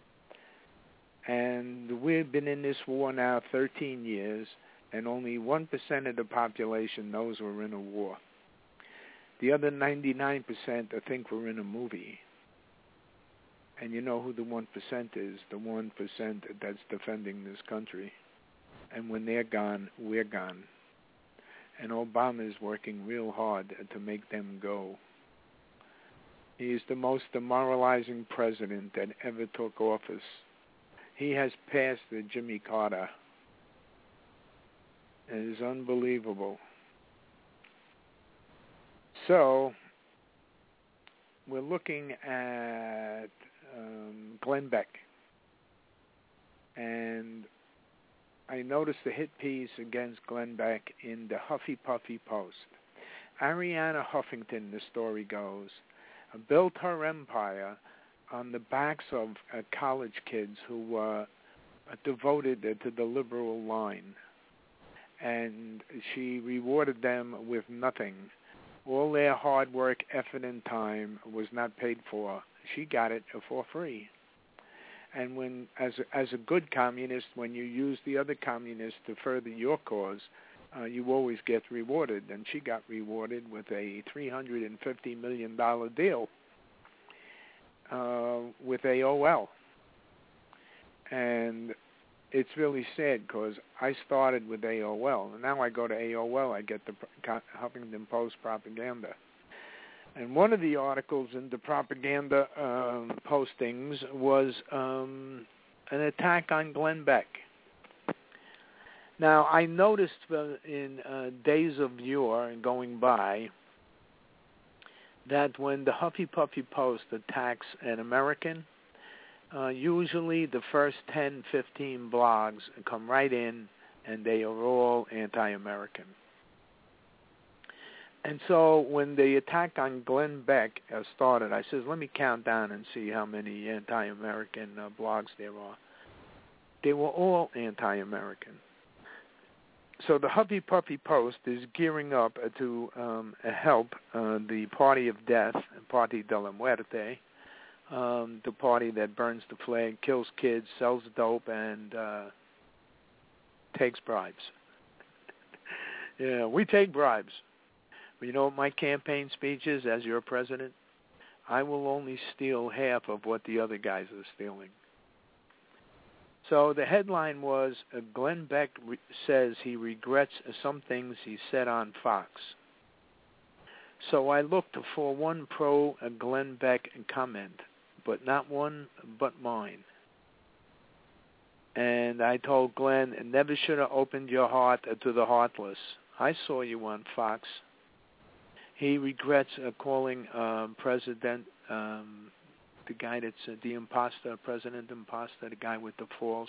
And we've been in this war now 13 years, and only 1% of the population knows we're in a war. The other 99% think we're in a movie. And you know who the 1% is, the 1% that's defending this country. And when they're gone, we're gone. And Obama is working real hard to make them go. He is the most demoralizing president that ever took office. He has passed the Jimmy Carter. It is unbelievable. So, we're looking at Glenn Beck. And I noticed a hit piece against Glenn Beck in the Huffy Puffy Post. Arianna Huffington, the story goes, built her empire on the backs of college kids who were devoted to the liberal line. And she rewarded them with nothing. All their hard work, effort, and time was not paid for. She got it for free. And when, as a good communist, when you use the other communists to further your cause, you always get rewarded. And she got rewarded with a $350 million deal with AOL. And it's really sad because I started with AOL, and now I go to AOL, I get the Huffington Post propaganda. And one of the articles in the propaganda postings was an attack on Glenn Beck. Now, I noticed in days of yore and going by that when the Huffy Puffy Post attacks an American, usually the first 10, 15 blogs come right in, and they are all anti-American. And so when the attack on Glenn Beck started, I said, let me count down and see how many anti-American blogs there are. They were all anti-American. So the Huffy Puffy Post is gearing up to help the Party of Death, Party de la Muerte, the party that burns the flag, kills kids, sells dope, and takes bribes. Yeah, we take bribes. But you know what my campaign speech is as your president? I will only steal half of what the other guys are stealing. So the headline was, Glenn Beck says he regrets some things he said on Fox. So I looked for one pro-Glenn Beck comment, but not one but mine. And I told Glenn, never should have opened your heart to the heartless. I saw you on Fox. He regrets calling President, the guy that's the imposter, President Imposter, the guy with the false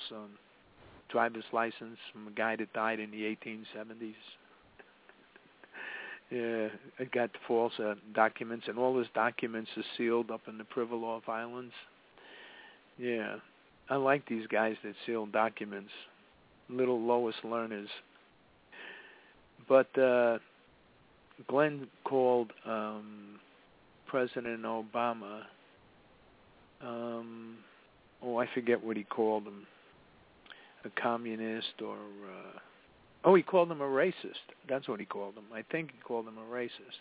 driver's license from a guy that died in the 1870s. Yeah, it got false documents, and all his documents are sealed up in the Pribilof Islands. Yeah, I like these guys that seal documents, little Lois learners. But Glenn called President Obama, I forget what he called him, a communist or... he called him a racist. That's what he called him. I think he called him a racist.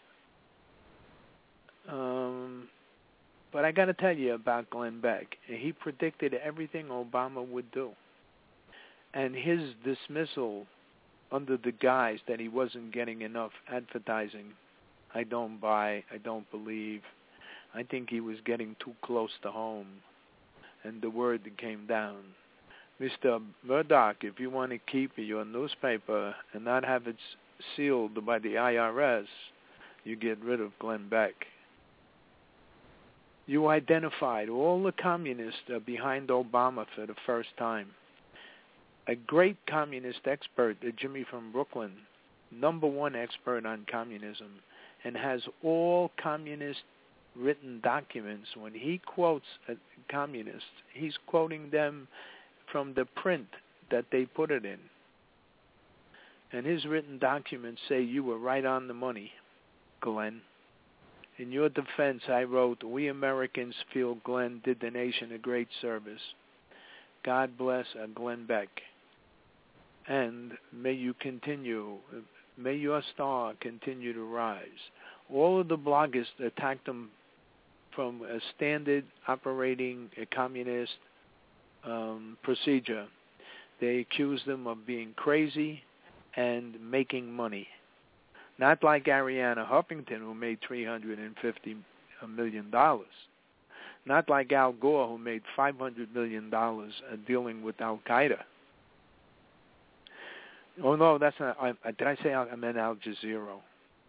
But I got to tell you about Glenn Beck. He predicted everything Obama would do. And his dismissal under the guise that he wasn't getting enough advertising, I don't buy, I don't believe. I think he was getting too close to home. And the word that came down, Mr. Murdoch, if you want to keep your newspaper and not have it sealed by the IRS, you get rid of Glenn Beck. You identified all the communists behind Obama for the first time. A great communist expert, Jimmy from Brooklyn, #1 expert on communism, and has all communist written documents. When he quotes communists, he's quoting them from the print that they put it in. And his written documents say you were right on the money, Glenn. In your defense, I wrote, we Americans feel Glenn did the nation a great service. God bless Glenn Beck. And may you continue, may your star continue to rise. All of the bloggers attacked him from a standard operating a communist procedure. They accused him of being crazy and making money. Not like Arianna Huffington, who made $350 million. Not like Al Gore, who made $500 million dealing with Al-Qaeda. Oh, no, that's not. Did I say I meant Al Jazeera?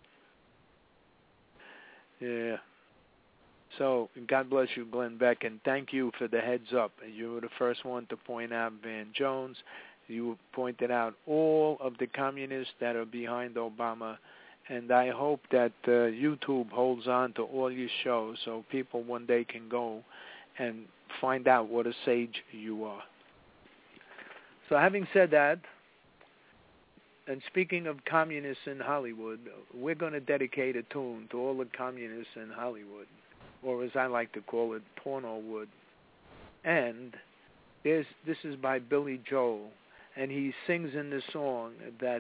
Yeah. So, God bless you, Glenn Beck, and thank you for the heads up. You were the first one to point out Van Jones. You pointed out all of the communists that are behind Obama, and I hope that YouTube holds on to all your shows so people one day can go and find out what a sage you are. So having said that, and speaking of communists in Hollywood, we're going to dedicate a tune to all the communists in Hollywood, or as I like to call it, Pornowood. And this is by Billy Joel, and he sings in the song that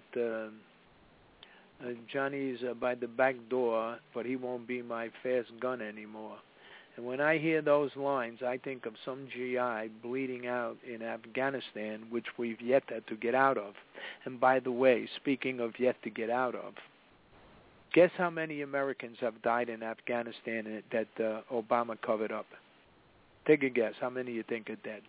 Johnny's by the back door, but he won't be my fast gun anymore. And when I hear those lines, I think of some GI bleeding out in Afghanistan, which we've yet to get out of. And by the way, speaking of yet to get out of, guess how many Americans have died in Afghanistan that Obama covered up? Take a guess. How many you think are dead?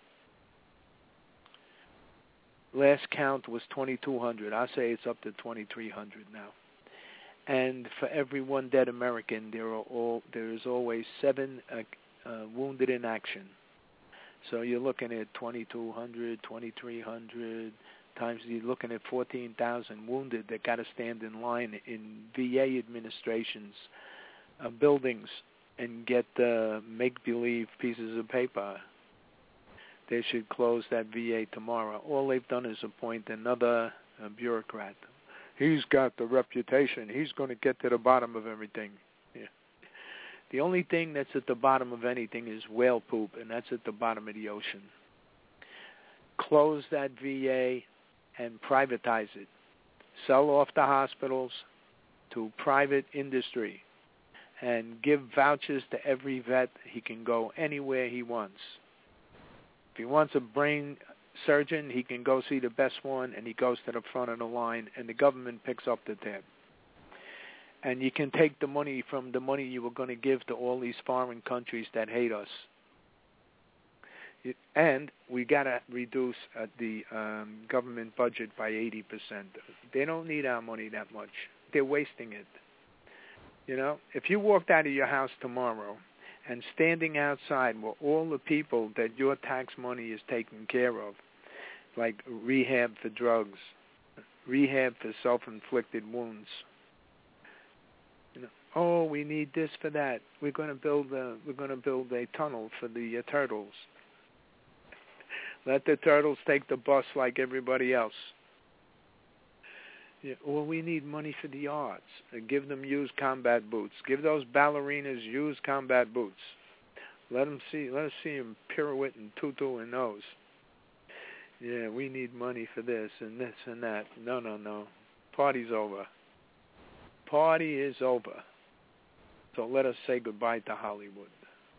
Last count was 2,200. I'll say it's up to 2,300 now. And for every one dead American, there is always 7 wounded in action. So you're looking at 2,200, 2,300 times. You're looking at 14,000 wounded that got to stand in line in VA administrations, buildings, and get make-believe pieces of paper. They should close that VA tomorrow. All they've done is appoint another bureaucrat. He's got the reputation. He's going to get to the bottom of everything. Yeah. The only thing that's at the bottom of anything is whale poop, and that's at the bottom of the ocean. Close that VA and privatize it. Sell off the hospitals to private industry and give vouchers to every vet. He can go anywhere he wants. If he wants a brain surgeon, he can go see the best one, and he goes to the front of the line, and the government picks up the tab. And you can take the money from the money you were going to give to all these foreign countries that hate us. And we got to reduce the government budget by 80%. They don't need our money that much. They're wasting it. You know, if you walked out of your house tomorrow and standing outside were all the people that your tax money is taking care of, like rehab for drugs, rehab for self-inflicted wounds, Oh, we need this for that. We're going to build a tunnel for the turtles. Let the turtles take the bus like everybody else. Yeah, well, we need money for the arts. Give them used combat boots. Give those ballerinas used combat boots. Let us see them pirouette and tutu in those. Yeah, we need money for this and this and that. No. Party's over. Party is over. So let us say goodbye to Hollywood.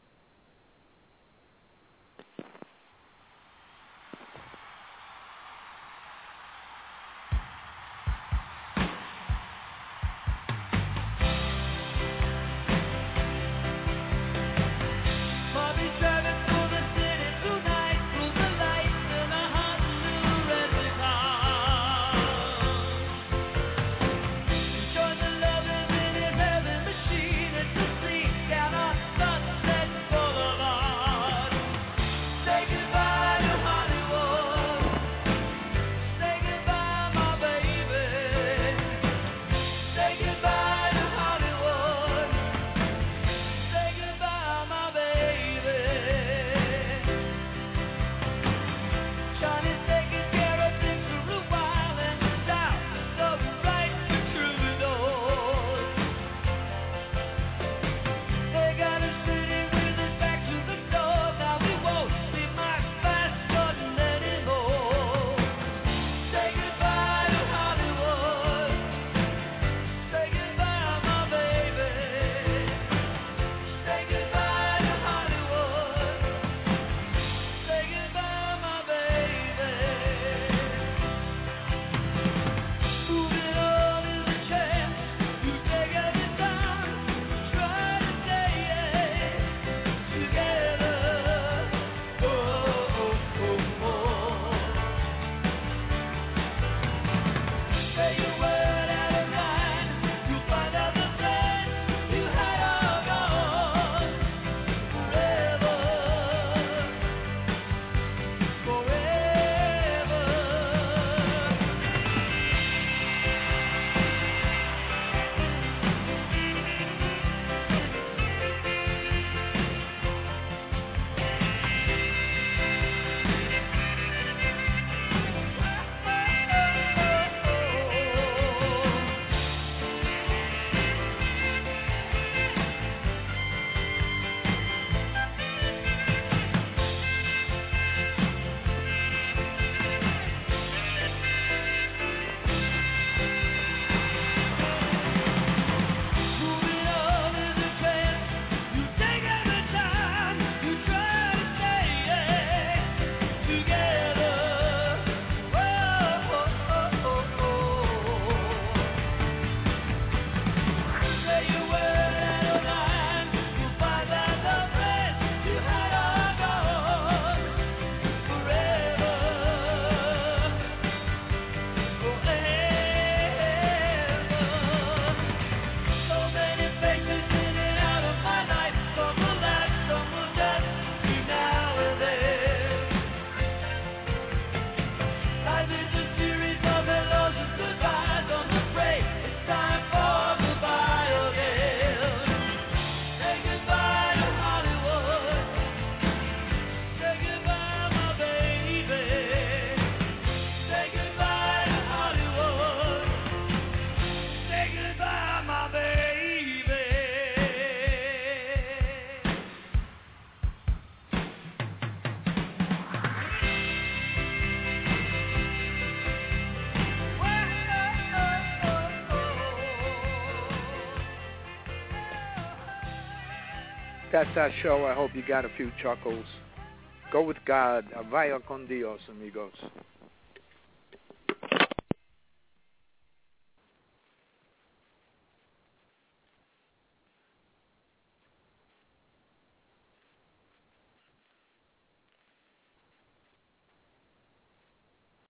That's our show. I hope you got a few chuckles. Go with God. Vaya con Dios, amigos.